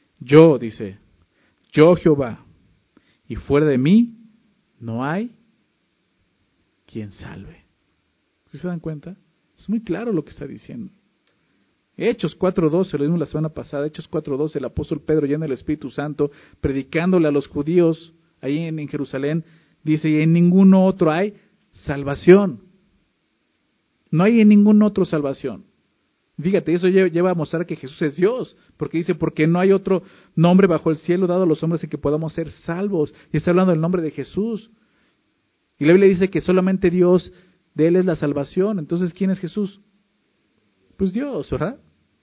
Yo Jehová, y fuera de mí no hay quien salve. ¿Sí se dan cuenta? Es muy claro lo que está diciendo. Hechos 4:12, lo vimos la semana pasada, Hechos 4:12, el apóstol Pedro lleno del Espíritu Santo, predicándole a los judíos ahí en Jerusalén, dice, y en ningún otro hay salvación. No hay en ningún otro salvación. Fíjate, eso lleva a mostrar que Jesús es Dios, porque dice, porque no hay otro nombre bajo el cielo dado a los hombres en que podamos ser salvos. Y está hablando del nombre de Jesús. Y la Biblia dice que solamente Dios, de Él es la salvación. Entonces, ¿quién es Jesús? Pues Dios, ¿verdad?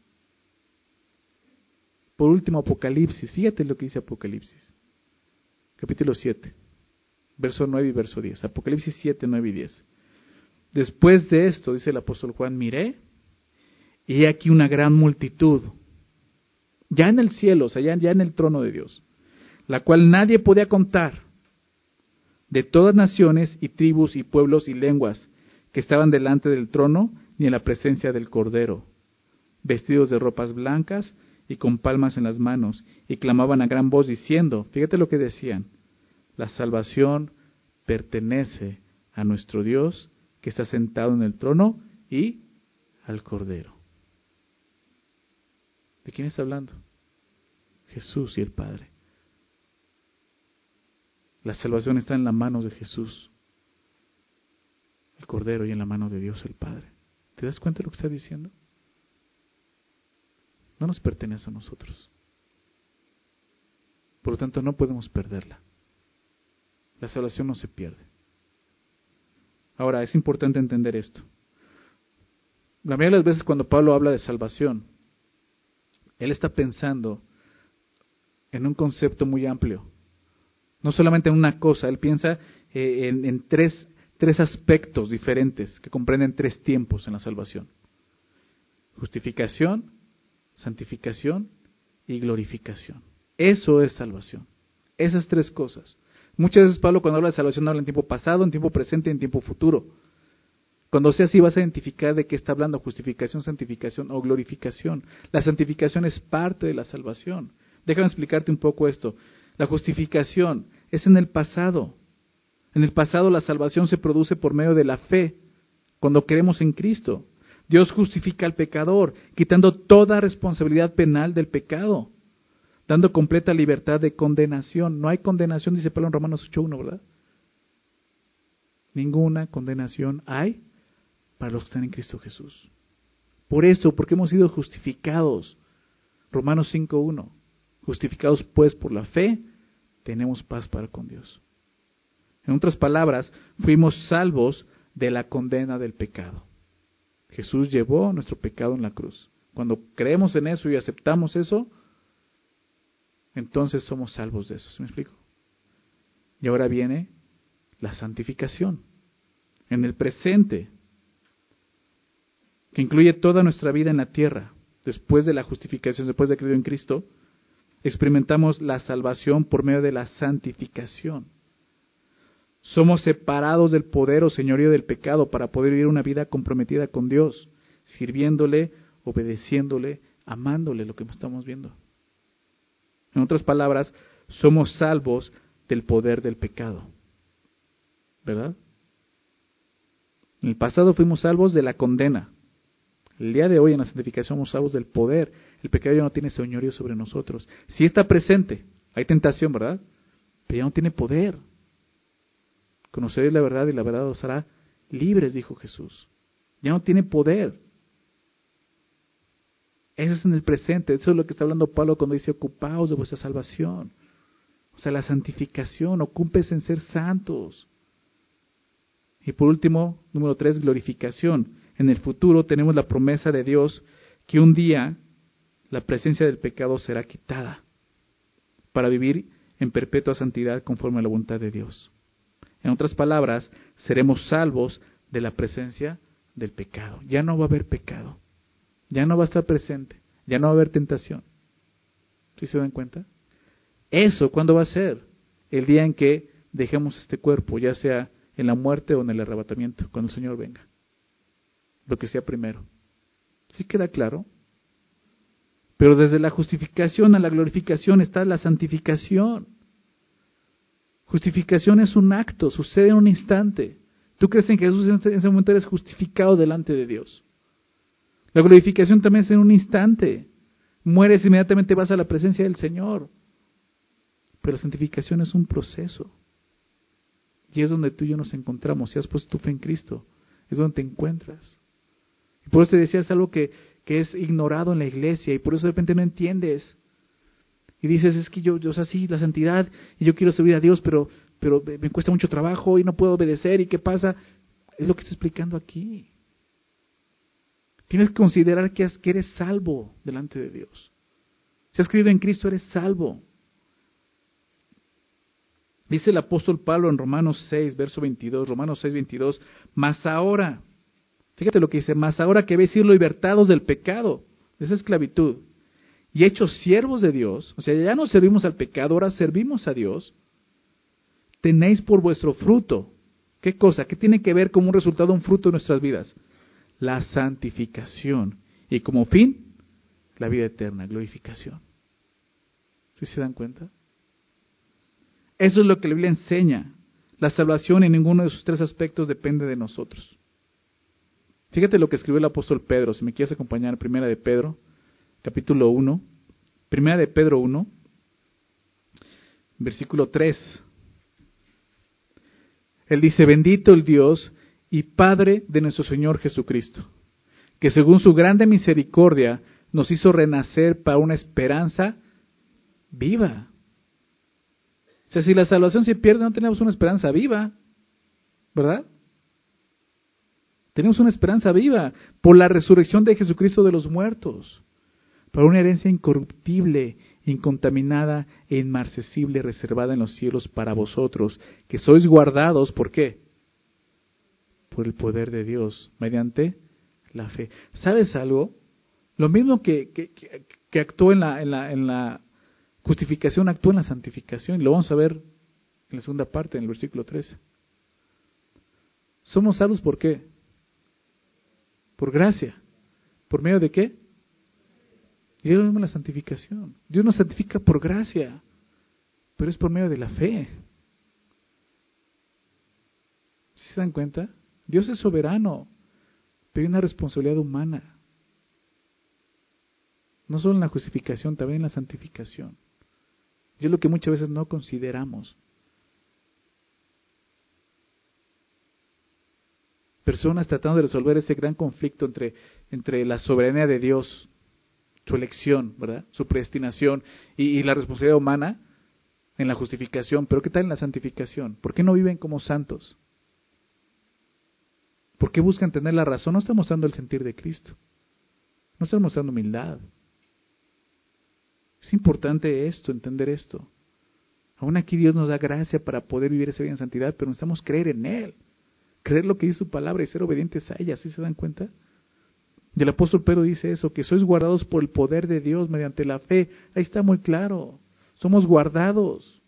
Por último, Apocalipsis. Fíjate lo que dice Apocalipsis. Capítulo 7, verso 9 y verso 10. Apocalipsis 7, 9 y 10. Después de esto, dice el apóstol Juan, miré, y he aquí una gran multitud, ya en el cielo, o sea, ya en el trono de Dios, la cual nadie podía contar, de todas naciones y tribus y pueblos y lenguas, que estaban delante del trono ni en la presencia del Cordero, vestidos de ropas blancas y con palmas en las manos, y clamaban a gran voz diciendo, fíjate lo que decían, la salvación pertenece a nuestro Dios, que está sentado en el trono, y al Cordero. ¿De quién está hablando? Jesús y el Padre. La salvación está en las manos de Jesús, el Cordero, y en la mano de Dios el Padre. ¿Te das cuenta de lo que está diciendo? No nos pertenece a nosotros. Por lo tanto, no podemos perderla. La salvación no se pierde. Ahora, es importante entender esto. La mayoría de las veces cuando Pablo habla de salvación, él está pensando en un concepto muy amplio. No solamente en una cosa, él piensa en tres aspectos diferentes que comprenden tres tiempos en la salvación. Justificación, santificación y glorificación. Eso es salvación. Esas tres cosas. Muchas veces Pablo cuando habla de salvación habla en tiempo pasado, en tiempo presente y en tiempo futuro. Cuando sea así vas a identificar de qué está hablando, justificación, santificación o glorificación. La santificación es parte de la salvación. Déjame explicarte un poco esto. La justificación es en el pasado. En el pasado la salvación se produce por medio de la fe, cuando creemos en Cristo. Dios justifica al pecador, quitando toda responsabilidad penal del pecado, dando completa libertad de condenación. No hay condenación, dice Pablo en Romanos 8:1, ¿verdad? Ninguna condenación hay para los que están en Cristo Jesús. Por eso, porque hemos sido justificados. Romanos 5:1. Justificados pues por la fe, tenemos paz para con Dios. En otras palabras, fuimos salvos de la condena del pecado. Jesús llevó nuestro pecado en la cruz. Cuando creemos en eso y aceptamos eso, entonces somos salvos de eso. ¿Sí me explico? Y ahora viene la santificación. En el presente, que incluye toda nuestra vida en la tierra, después de la justificación, después de creer en Cristo, experimentamos la salvación por medio de la santificación. Somos separados del poder o señorío del pecado para poder vivir una vida comprometida con Dios, sirviéndole, obedeciéndole, amándole, lo que estamos viendo. En otras palabras, somos salvos del poder del pecado. ¿Verdad? En el pasado fuimos salvos de la condena. El día de hoy en la santificación somos salvos del poder. El pecado ya no tiene señorío sobre nosotros. Sí está presente, hay tentación, ¿verdad? Pero ya no tiene poder. Conoceréis la verdad y la verdad os hará libres, dijo Jesús. Ya no tiene poder. Eso es en el presente. Eso es lo que está hablando Pablo cuando dice ocupaos de vuestra salvación. O sea, la santificación, ocúpense en ser santos. Y por último, número 3, glorificación. En el futuro tenemos la promesa de Dios que un día la presencia del pecado será quitada para vivir en perpetua santidad conforme a la voluntad de Dios. En otras palabras, seremos salvos de la presencia del pecado. Ya no va a haber pecado. Ya no va a estar presente. Ya no va a haber tentación. ¿Sí se dan cuenta? Eso, ¿cuándo va a ser? El día en que dejemos este cuerpo, ya sea en la muerte o en el arrebatamiento, cuando el Señor venga. Lo que sea primero. ¿Sí queda claro? Pero desde la justificación a la glorificación está la santificación. Justificación es un acto, sucede en un instante. Tú crees en Jesús, en ese momento eres justificado delante de Dios. La glorificación también es en un instante. Mueres, inmediatamente vas a la presencia del Señor. Pero la santificación es un proceso. Y es donde tú y yo nos encontramos. Si has puesto tu fe en Cristo, es donde te encuentras. Y por eso te decía, es algo que es ignorado en la iglesia y por eso de repente no entiendes. Y dices, es que yo sí, la santidad, y yo quiero servir a Dios, pero me cuesta mucho trabajo y no puedo obedecer, ¿y qué pasa? Es lo que está explicando aquí. Tienes que considerar que eres salvo delante de Dios. Si has creído en Cristo, eres salvo. Dice el apóstol Pablo en Romanos 6, verso 22, Romanos 6, 22, mas ahora, fíjate lo que dice, mas ahora que habéis sido libertados del pecado, de esa esclavitud, y hechos siervos de Dios, o sea, ya no servimos al pecado, ahora servimos a Dios, tenéis por vuestro fruto, ¿qué cosa? ¿Qué tiene que ver como un resultado, un fruto de nuestras vidas? La santificación, y como fin, la vida eterna, glorificación. ¿Sí se dan cuenta? Eso es lo que la Biblia enseña. La salvación en ninguno de sus tres aspectos depende de nosotros. Fíjate lo que escribió el apóstol Pedro, si me quieres acompañar, Primera de Pedro, capítulo 1, Primera de Pedro 1, versículo 3. Él dice, bendito el Dios y Padre de nuestro Señor Jesucristo, que según su grande misericordia nos hizo renacer para una esperanza viva. O sea, si la salvación se pierde, no tenemos una esperanza viva, ¿verdad? Tenemos una esperanza viva por la resurrección de Jesucristo de los muertos, para una herencia incorruptible, incontaminada e inmarcesible, reservada en los cielos para vosotros, que sois guardados, ¿por qué? Por el poder de Dios, mediante la fe. ¿Sabes algo? Lo mismo que actuó en la justificación, actúa en la santificación, y lo vamos a ver en la segunda parte, en el versículo 13. Somos salvos ¿por qué? Por gracia. ¿Por medio de qué? Y es lo mismo la santificación. Dios nos santifica por gracia, pero es por medio de la fe. ¿Sí se dan cuenta? Dios es soberano, pero hay una responsabilidad humana. No solo en la justificación, también en la santificación. Y es lo que muchas veces no consideramos. Personas tratando de resolver ese gran conflicto entre la soberanía de Dios, su elección, ¿verdad? Su predestinación y la responsabilidad humana en la justificación. Pero ¿qué tal en la santificación? ¿Por qué no viven como santos? ¿Por qué buscan tener la razón? No está mostrando el sentir de Cristo. No está mostrando humildad. Es importante esto, entender esto. Aún aquí Dios nos da gracia para poder vivir esa vida en santidad, pero necesitamos creer en Él. Creer lo que dice su palabra y ser obedientes a ella. ¿Sí se dan cuenta? Y el apóstol Pedro dice eso, que sois guardados por el poder de Dios mediante la fe. Ahí está muy claro. Somos guardados.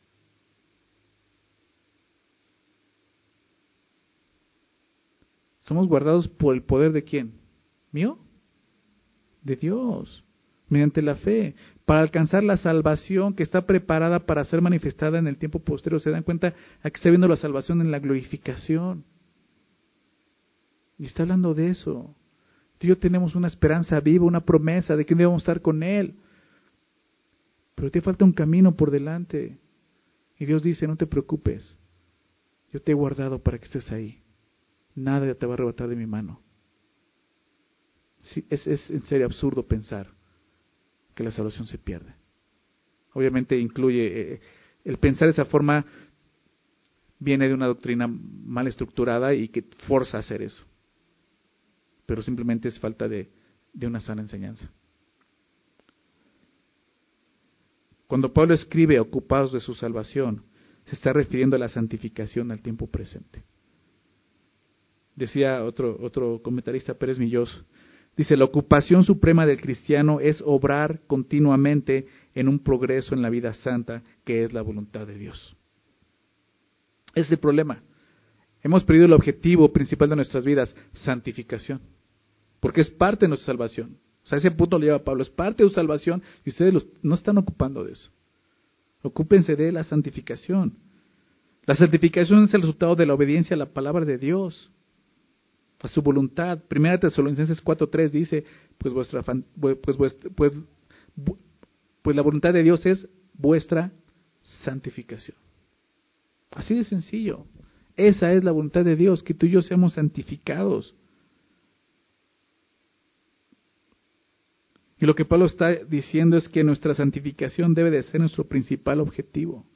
Somos guardados por el poder de ¿quién? ¿Mío? De Dios. Mediante la fe, para alcanzar la salvación que está preparada para ser manifestada en el tiempo posterior. ¿Se dan cuenta? Aquí está viendo la salvación en la glorificación. Y está hablando de eso. Tú y yo tenemos una esperanza viva, una promesa de que un día vamos a estar con Él. Pero te falta un camino por delante. Y Dios dice, no te preocupes. Yo te he guardado para que estés ahí. Nada te va a arrebatar de mi mano. Sí, es en serio absurdo pensar que la salvación se pierde. Obviamente incluye, el pensar de esa forma viene de una doctrina mal estructurada y que forza a hacer eso. Pero simplemente es falta de una sana enseñanza. Cuando Pablo escribe ocupados de su salvación, se está refiriendo a la santificación al tiempo presente. Decía otro comentarista, Pérez Millós, dice, la ocupación suprema del cristiano es obrar continuamente en un progreso en la vida santa, que es la voluntad de Dios. Ese es el problema. Hemos perdido el objetivo principal de nuestras vidas, santificación, porque es parte de nuestra salvación. O sea, ese punto lo lleva Pablo, es parte de su salvación y ustedes no están ocupando de eso. Ocúpense de la santificación. La santificación es el resultado de la obediencia a la palabra de Dios, a su voluntad. Primera Tesalonicenses 4:3 dice, pues la voluntad de Dios es vuestra santificación. Así de sencillo. Esa es la voluntad de Dios, que tú y yo seamos santificados. Y lo que Pablo está diciendo es que nuestra santificación debe de ser nuestro principal objetivo.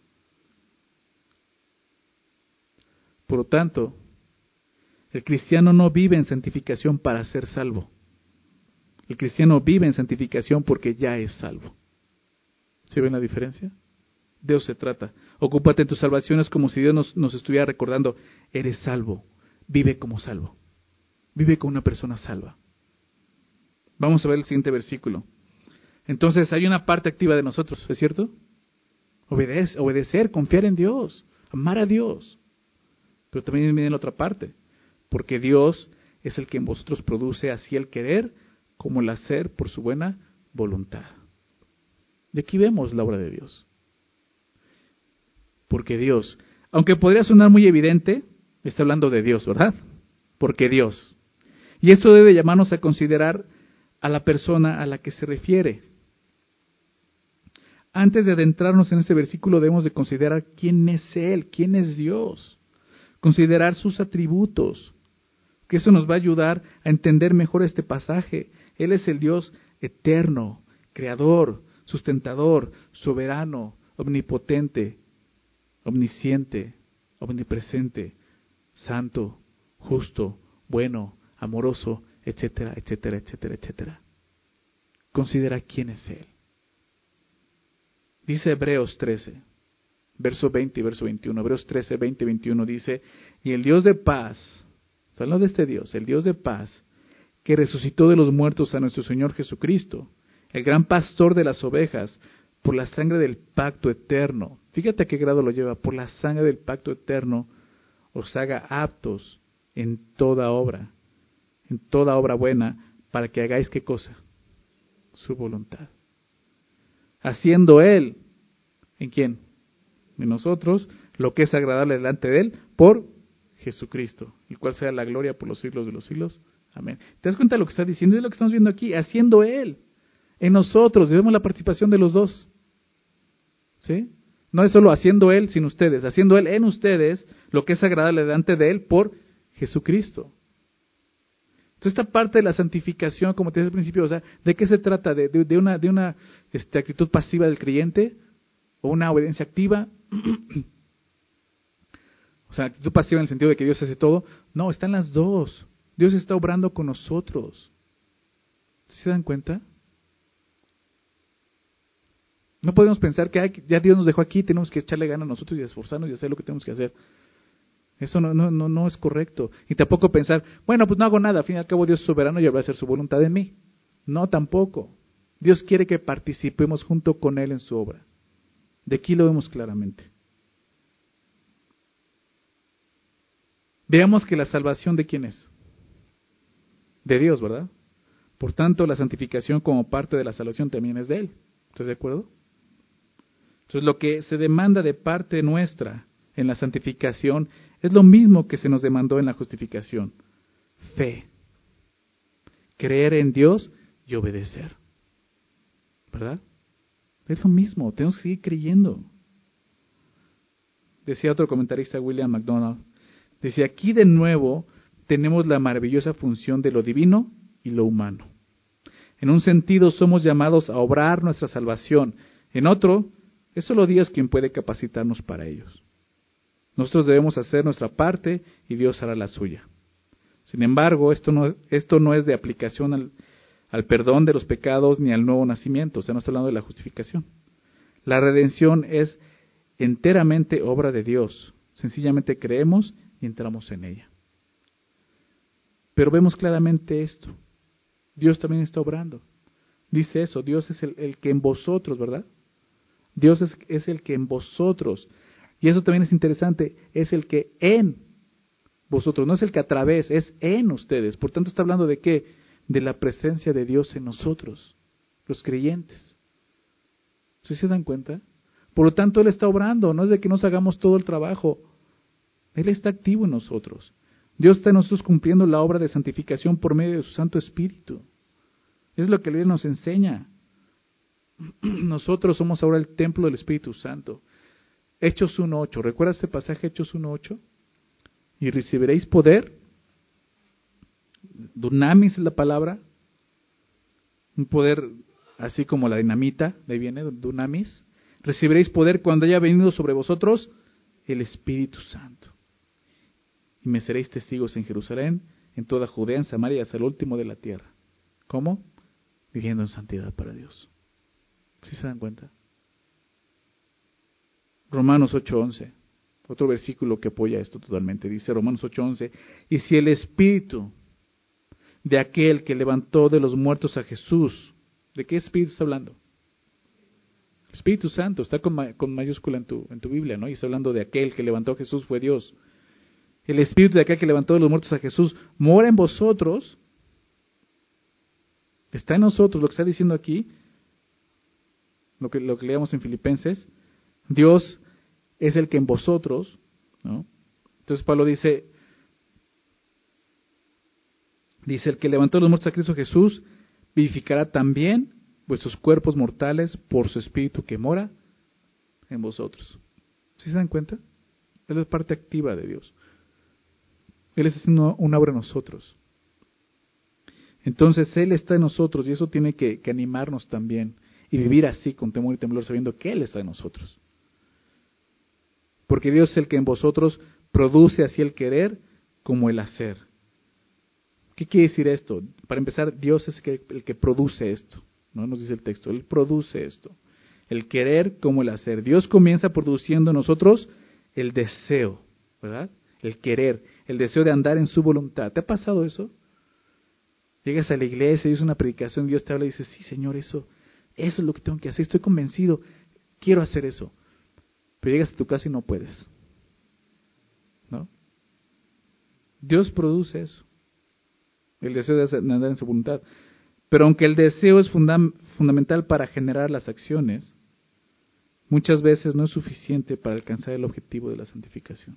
Por lo tanto, el cristiano no vive en santificación para ser salvo. El cristiano vive en santificación porque ya es salvo. ¿Sí ven la diferencia? De eso se trata. Ocúpate en tus salvaciones como si Dios nos estuviera recordando, eres salvo, vive como salvo. Vive como una persona salva. Vamos a ver el siguiente versículo. Entonces hay una parte activa de nosotros, ¿es cierto? Obedecer, confiar en Dios, amar a Dios. Pero también viene la otra parte, porque Dios es el que en vosotros produce así el querer como el hacer por su buena voluntad. Y aquí vemos la obra de Dios. Porque Dios, aunque podría sonar muy evidente, está hablando de Dios, ¿verdad? Porque Dios. Y esto debe llamarnos a considerar a la persona a la que se refiere. Antes de adentrarnos en este versículo debemos de considerar quién es Él, quién es Dios. Considerar sus atributos, que eso nos va a ayudar a entender mejor este pasaje. Él es el Dios eterno, creador, sustentador, soberano, omnipotente, omnisciente, omnipresente, santo, justo, bueno, amoroso, etcétera, etcétera, etcétera, etcétera. Considera quién es Él. Dice Hebreos 13, verso 20 y verso 21. Hebreos 13, 20 y 21 dice, y el Dios de paz, hablando de este Dios, el Dios de paz, que resucitó de los muertos a nuestro Señor Jesucristo, el gran pastor de las ovejas, por la sangre del pacto eterno. Fíjate a qué grado lo lleva, por la sangre del pacto eterno, os haga aptos en toda obra buena, para que hagáis ¿qué cosa? Su voluntad. Haciendo Él, ¿en quién? En nosotros, lo que es agradable delante de Él, por Jesucristo, el cual sea la gloria por los siglos de los siglos. Amén. ¿Te das cuenta de lo que está diciendo? Es lo que estamos viendo aquí, haciendo Él, en nosotros, y vemos la participación de los dos. ¿Sí? No es solo haciendo Él sin ustedes, haciendo Él en ustedes lo que es agradable delante de Él por Jesucristo. Entonces, esta parte de la santificación, como te decía al principio, o sea, ¿de qué se trata? ¿De una actitud pasiva del creyente o una obediencia activa? O sea, actitud pasiva en el sentido de que Dios hace todo. No, están las dos. Dios está obrando con nosotros. ¿Se dan cuenta? No podemos pensar que ya Dios nos dejó aquí, tenemos que echarle ganas a nosotros y esforzarnos y hacer lo que tenemos que hacer. Eso no es correcto. Y tampoco pensar, bueno, pues no hago nada, al fin y al cabo Dios es soberano y va a hacer su voluntad en mí. No, tampoco. Dios quiere que participemos junto con Él en su obra. De aquí lo vemos claramente. Veamos que la salvación ¿de quién es? De Dios, ¿verdad? Por tanto, la santificación como parte de la salvación también es de Él. ¿Estás de acuerdo? Entonces, lo que se demanda de parte nuestra en la santificación es lo mismo que se nos demandó en la justificación. Fe. Creer en Dios y obedecer. ¿Verdad? Es lo mismo, tenemos que seguir creyendo. Decía otro comentarista, William MacDonald, decía, aquí de nuevo tenemos la maravillosa función de lo divino y lo humano. En un sentido somos llamados a obrar nuestra salvación, en otro, es solo Dios quien puede capacitarnos para ellos. Nosotros debemos hacer nuestra parte y Dios hará la suya. Sin embargo, esto no es de aplicación al perdón de los pecados ni al nuevo nacimiento, o sea, no está hablando de la justificación. La redención es enteramente obra de Dios. Sencillamente creemos y entramos en ella. Pero vemos claramente esto. Dios también está obrando. Dice eso, Dios es el que en vosotros, ¿verdad? Dios es el que en vosotros, y eso también es interesante, es el que en vosotros, no es el que a través, es en ustedes. Por tanto está hablando de qué? De la presencia de Dios en nosotros, los creyentes. ¿Sí se dan cuenta? Por lo tanto Él está obrando, no es de que nos hagamos todo el trabajo. Él está activo en nosotros. Dios está en nosotros cumpliendo la obra de santificación por medio de su Santo Espíritu. Es lo que Él nos enseña. Nosotros somos ahora el templo del Espíritu Santo. Hechos 1.8. ¿Recuerdas ese pasaje, Hechos 1.8? Y recibiréis poder. Dunamis es la palabra. Un poder así como la dinamita. De ahí viene, dunamis. Recibiréis poder cuando haya venido sobre vosotros el Espíritu Santo. Y me seréis testigos en Jerusalén, en toda Judea, en Samaria y hasta el último de la tierra. ¿Cómo? Viviendo en santidad para Dios. ¿Sí se dan cuenta? Romanos 8:11, otro versículo que apoya esto totalmente. Dice Romanos 8:11, y si el Espíritu de aquel que levantó de los muertos a Jesús, ¿de qué Espíritu está hablando? Espíritu Santo, está con mayúscula en tu Biblia, ¿no? Y está hablando de aquel que levantó a Jesús, fue Dios. El Espíritu de aquel que levantó de los muertos a Jesús mora en vosotros, está en nosotros, lo que está diciendo aquí, lo que leemos en Filipenses. Dios es el que en vosotros, ¿no? Entonces Pablo dice, el que levantó los muertos a Cristo Jesús, vivificará también vuestros cuerpos mortales por su Espíritu que mora en vosotros. ¿Sí se dan cuenta? Es la parte activa de Dios. Él está haciendo una obra en nosotros. Entonces Él está en nosotros y eso tiene que animarnos también y vivir así con temor y temblor sabiendo que Él está en nosotros. Porque Dios es el que en vosotros produce así el querer como el hacer. ¿Qué quiere decir esto? Para empezar, Dios es el que produce esto. No nos dice el texto, Él produce esto. El querer como el hacer. Dios comienza produciendo en nosotros el deseo, ¿verdad? El querer, el deseo de andar en su voluntad. ¿Te ha pasado eso? Llegas a la iglesia y es una predicación, Dios te habla y dices, sí, Señor, eso es lo que tengo que hacer, estoy convencido, quiero hacer eso. Pero llegas a tu casa y no puedes. ¿No? Dios produce eso. El deseo de andar en su voluntad. Pero aunque el deseo es fundamental para generar las acciones, muchas veces no es suficiente para alcanzar el objetivo de la santificación.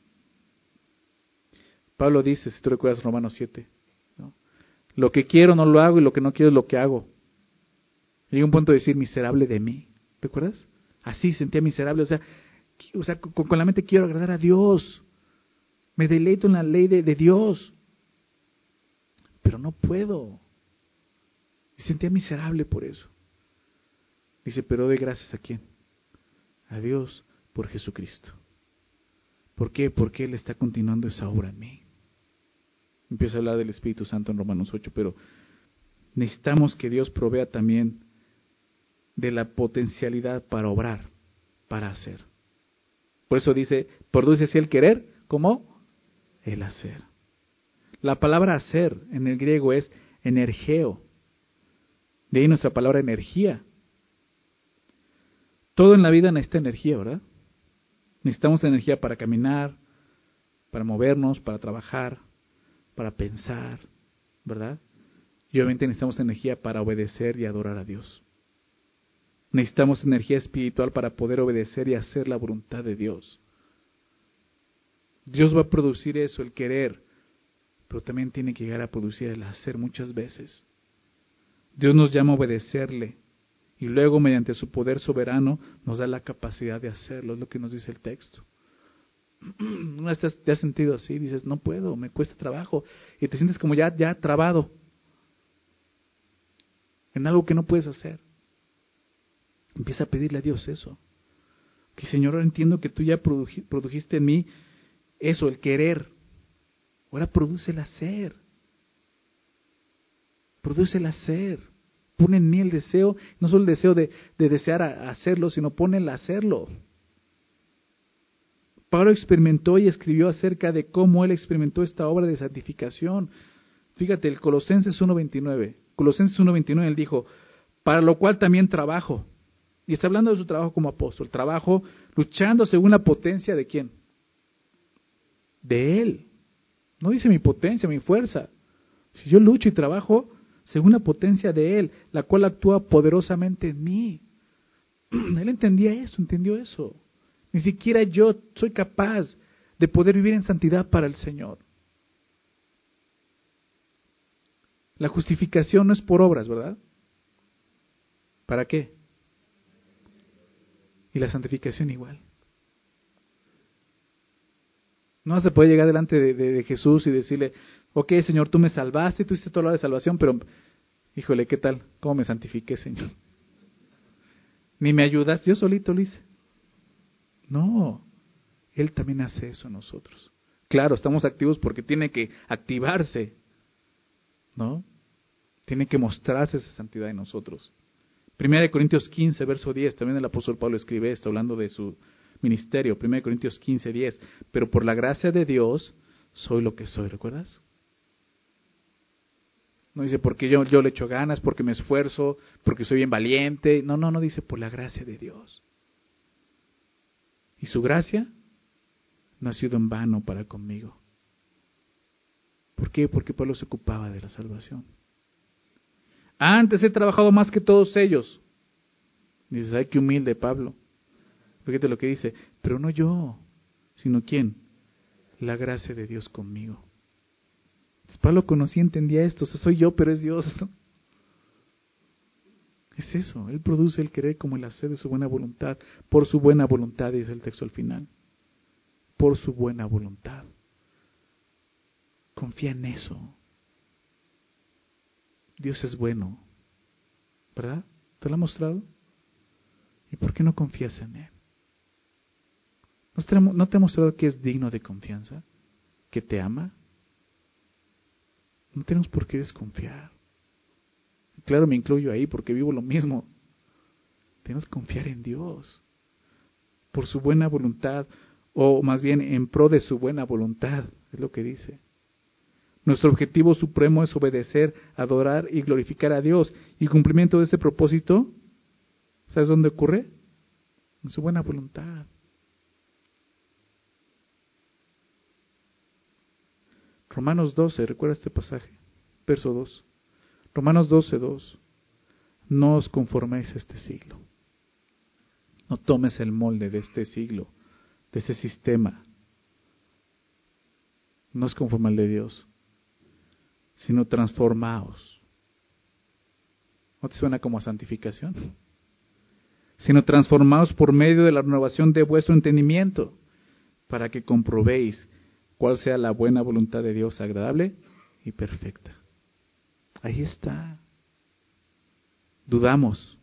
Pablo dice, si tú recuerdas Romanos 7, ¿no? Lo que quiero no lo hago y lo que no quiero es lo que hago. Llega un punto de decir, miserable de mí. ¿Recuerdas? Así sentía miserable. O sea con la mente quiero agradar a Dios. Me deleito en la ley de Dios. pero no puedo. Me sentía miserable por eso. Dice, pero doy gracias ¿a quién? A Dios por Jesucristo. ¿Por qué? Porque Él está continuando esa obra en mí. Empieza a hablar del Espíritu Santo en Romanos 8, pero necesitamos que Dios provea también de la potencialidad para obrar, para hacer. Por eso dice, produce así el querer como el hacer. La palabra hacer en el griego es energeo. De ahí nuestra palabra energía. Todo en la vida necesita energía, ¿verdad? Necesitamos energía para caminar, para movernos, para trabajar, para pensar, ¿verdad? Y obviamente necesitamos energía para obedecer y adorar a Dios. Necesitamos energía espiritual para poder obedecer y hacer la voluntad de Dios. Dios va a producir eso, el querer, pero también tiene que llegar a producir el hacer muchas veces. Dios nos llama a obedecerle y luego mediante su poder soberano nos da la capacidad de hacerlo, es lo que nos dice el texto. ¿No te has sentido así? Dices, no puedo, me cuesta trabajo, y te sientes como ya trabado en algo que no puedes hacer. Empieza a pedirle a Dios eso. Que Señor, ahora entiendo que tú ya produjiste en mí eso, el querer. Ahora produce el hacer. Produce el hacer. Pone en mí el deseo, no solo el deseo de desear hacerlo, sino pone el hacerlo. Pablo experimentó y escribió acerca de cómo él experimentó esta obra de santificación. Fíjate, el Colosenses 1:29. Colosenses 1:29 él dijo, para lo cual también trabajo. Y está hablando de su trabajo como apóstol. Trabajo luchando según la potencia de ¿quién? De Él. No dice mi potencia, mi fuerza. Si yo lucho y trabajo según la potencia de Él, la cual actúa poderosamente en mí. Él entendía eso, entendió eso. Ni siquiera yo soy capaz de poder vivir en santidad para el Señor. La justificación no es por obras, ¿verdad? ¿Para qué? Y la santificación igual. No se puede llegar delante de Jesús y decirle, ok, Señor, tú me salvaste, tú hiciste toda la de salvación, pero, híjole, ¿qué tal? ¿Cómo me santifiqué, Señor? Ni me ayudas, yo solito lo hice. No, Él también hace eso en nosotros. Claro, estamos activos porque tiene que activarse, ¿no? Tiene que mostrarse esa santidad en nosotros. 1 Corintios 15, verso 10, también el apóstol Pablo escribe esto, hablando de su ministerio. 1 Corintios 15, 10. Pero por la gracia de Dios soy lo que soy, ¿recuerdas? No dice porque yo le echo ganas, porque me esfuerzo, porque soy bien valiente. No dice por la gracia de Dios. Y su gracia no ha sido en vano para conmigo. ¿Por qué? Porque Pablo se ocupaba de la salvación. Antes he trabajado más que todos ellos. Dices, ay, qué humilde Pablo. Fíjate lo que dice, pero no yo, sino ¿quién? La gracia de Dios conmigo. Entonces, Pablo conocía, entendía esto, o sea, soy yo, pero es Dios. Es eso, Él produce el querer como el hacer de su buena voluntad, por su buena voluntad, dice el texto al final. Por su buena voluntad. Confía en eso. Dios es bueno, ¿verdad? ¿Te lo ha mostrado? ¿Y por qué no confías en Él? ¿No te ha mostrado que es digno de confianza? ¿Que te ama? No tenemos por qué desconfiar. Claro, me incluyo ahí porque vivo lo mismo. Tenemos que confiar en Dios. Por su buena voluntad, o más bien en pro de su buena voluntad, es lo que dice. Nuestro objetivo supremo es obedecer, adorar y glorificar a Dios. Y cumplimiento de este propósito, ¿sabes dónde ocurre? En su buena voluntad. Romanos 12, recuerda este pasaje, verso 2. Romanos 12, 2. No os conforméis a este siglo. No tomes el molde de este siglo, de este sistema. No es conforme al de Dios, sino transformaos. ¿No te suena como a santificación? Sino transformaos por medio de la renovación de vuestro entendimiento, para que comprobéis cuál sea la buena voluntad de Dios, agradable y perfecta. Ahí está. Dudamos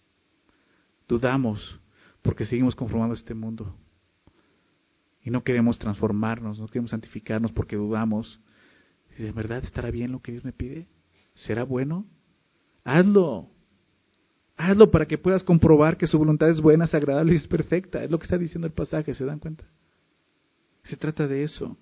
porque seguimos conformando este mundo. Y no queremos transformarnos, no queremos santificarnos porque dudamos. ¿Y de verdad estará bien lo que Dios me pide? ¿Será bueno? Hazlo. Hazlo para que puedas comprobar que su voluntad es buena, es agradable y es perfecta. Es lo que está diciendo el pasaje, ¿se dan cuenta? Se trata de eso.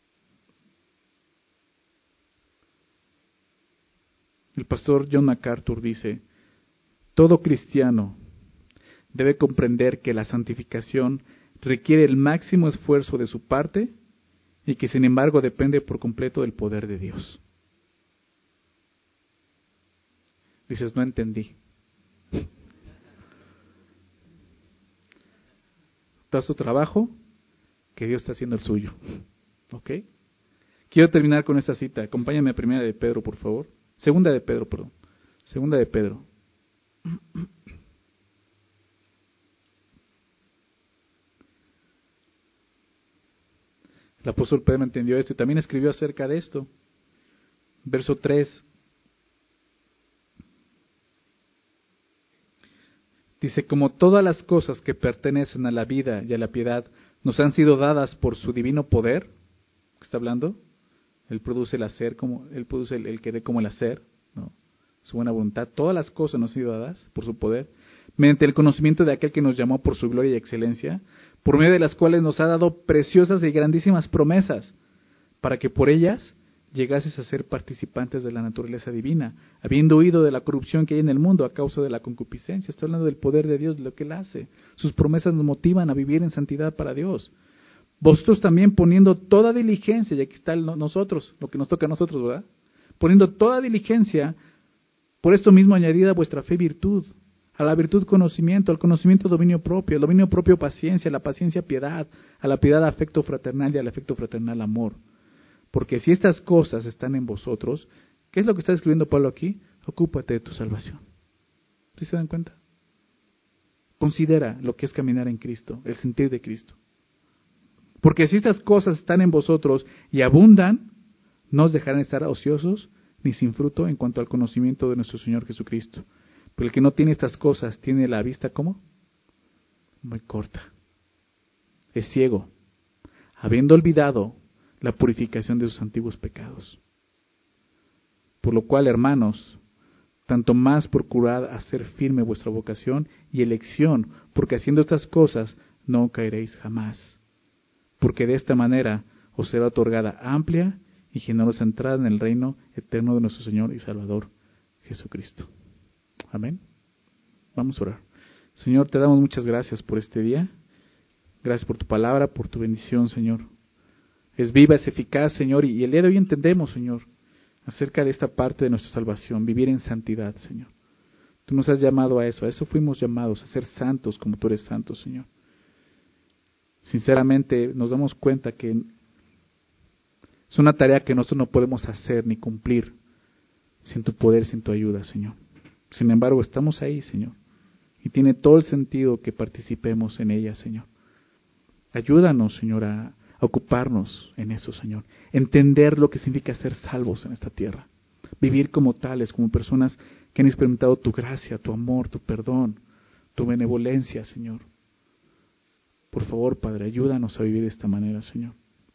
El pastor John MacArthur dice, todo cristiano debe comprender que la santificación requiere el máximo esfuerzo de su parte y que sin embargo depende por completo del poder de Dios. Dices, no entendí. Da su trabajo, que Dios está haciendo el suyo. ¿Ok? Quiero terminar con esta cita. Acompáñame a Primera de Pedro, por favor. Segunda de Pedro. El apóstol Pedro entendió esto y también escribió acerca de esto. Verso 3. Dice, como todas las cosas que pertenecen a la vida y a la piedad nos han sido dadas por su divino poder, ¿qué está hablando? Él produce el hacer, Él produce el querer como el hacer, ¿no? Su buena voluntad. Todas las cosas nos han sido dadas por su poder, mediante el conocimiento de aquel que nos llamó por su gloria y excelencia, por medio de las cuales nos ha dado preciosas y grandísimas promesas, para que por ellas llegases a ser participantes de la naturaleza divina, habiendo huido de la corrupción que hay en el mundo a causa de la concupiscencia. Está hablando del poder de Dios, de lo que Él hace. Sus promesas nos motivan a vivir en santidad para Dios. Vosotros también poniendo toda diligencia, y aquí está nosotros, lo que nos toca a nosotros, ¿verdad? Poniendo toda diligencia, por esto mismo añadida a vuestra fe virtud, a la virtud conocimiento, al conocimiento dominio propio, al dominio propio paciencia, a la paciencia piedad, a la piedad afecto fraternal y al afecto fraternal amor. Porque si estas cosas están en vosotros, ¿qué es lo que está escribiendo Pablo aquí? Ocúpate de tu salvación. ¿Sí se dan cuenta? Considera lo que es caminar en Cristo, el sentir de Cristo. Porque si estas cosas están en vosotros y abundan, no os dejarán estar ociosos ni sin fruto en cuanto al conocimiento de nuestro Señor Jesucristo. Pero el que no tiene estas cosas tiene la vista, ¿cómo? Muy corta. Es ciego, habiendo olvidado la purificación de sus antiguos pecados. Por lo cual, hermanos, tanto más procurad hacer firme vuestra vocación y elección, porque haciendo estas cosas no caeréis jamás. Porque de esta manera os será otorgada amplia y generosa entrada en el reino eterno de nuestro Señor y Salvador Jesucristo. Amén. Vamos a orar. Señor, te damos muchas gracias por este día. Gracias por tu palabra, por tu bendición, Señor. Es viva, es eficaz, Señor, y el día de hoy entendemos, Señor, acerca de esta parte de nuestra salvación, vivir en santidad, Señor. Tú nos has llamado a eso fuimos llamados, a ser santos como tú eres santo, Señor. Sinceramente nos damos cuenta que es una tarea que nosotros no podemos hacer ni cumplir sin tu poder, sin tu ayuda, Señor. Sin embargo, estamos ahí, Señor, y tiene todo el sentido que participemos en ella, Señor. Ayúdanos, Señor, a ocuparnos en eso, Señor. Entender lo que significa ser salvos en esta tierra. Vivir como tales, como personas que han experimentado tu gracia, tu amor, tu perdón, tu benevolencia, Señor. Por favor, Padre, ayúdanos a vivir de esta manera, Señor.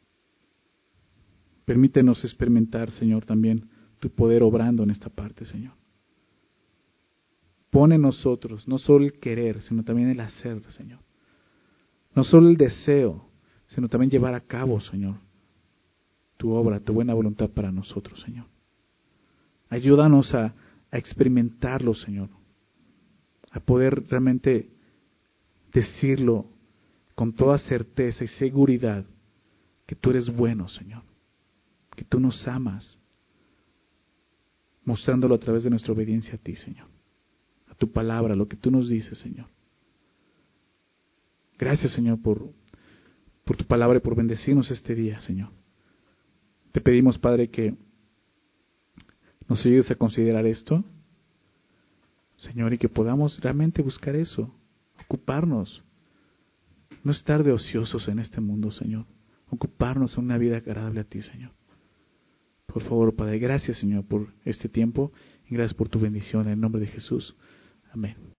Permítenos experimentar, Señor, también tu poder obrando en esta parte, Señor. Pon en nosotros no solo el querer, sino también el hacer, Señor. No solo el deseo, sino también llevar a cabo, Señor, tu obra, tu buena voluntad para nosotros, Señor. Ayúdanos a experimentarlo, Señor, a poder realmente decirlo con toda certeza y seguridad que tú eres bueno, Señor, que tú nos amas, mostrándolo a través de nuestra obediencia a ti, Señor, a tu palabra, lo que tú nos dices, Señor. Gracias, Señor, por tu palabra y por bendecirnos este día, Señor. Te pedimos, Padre, que nos ayudes a considerar esto, Señor, y que podamos realmente buscar eso, ocuparnos, no estar de ociosos en este mundo, Señor, ocuparnos en una vida agradable a ti, Señor. Por favor, Padre, gracias, Señor, por este tiempo y gracias por tu bendición en el nombre de Jesús. Amén.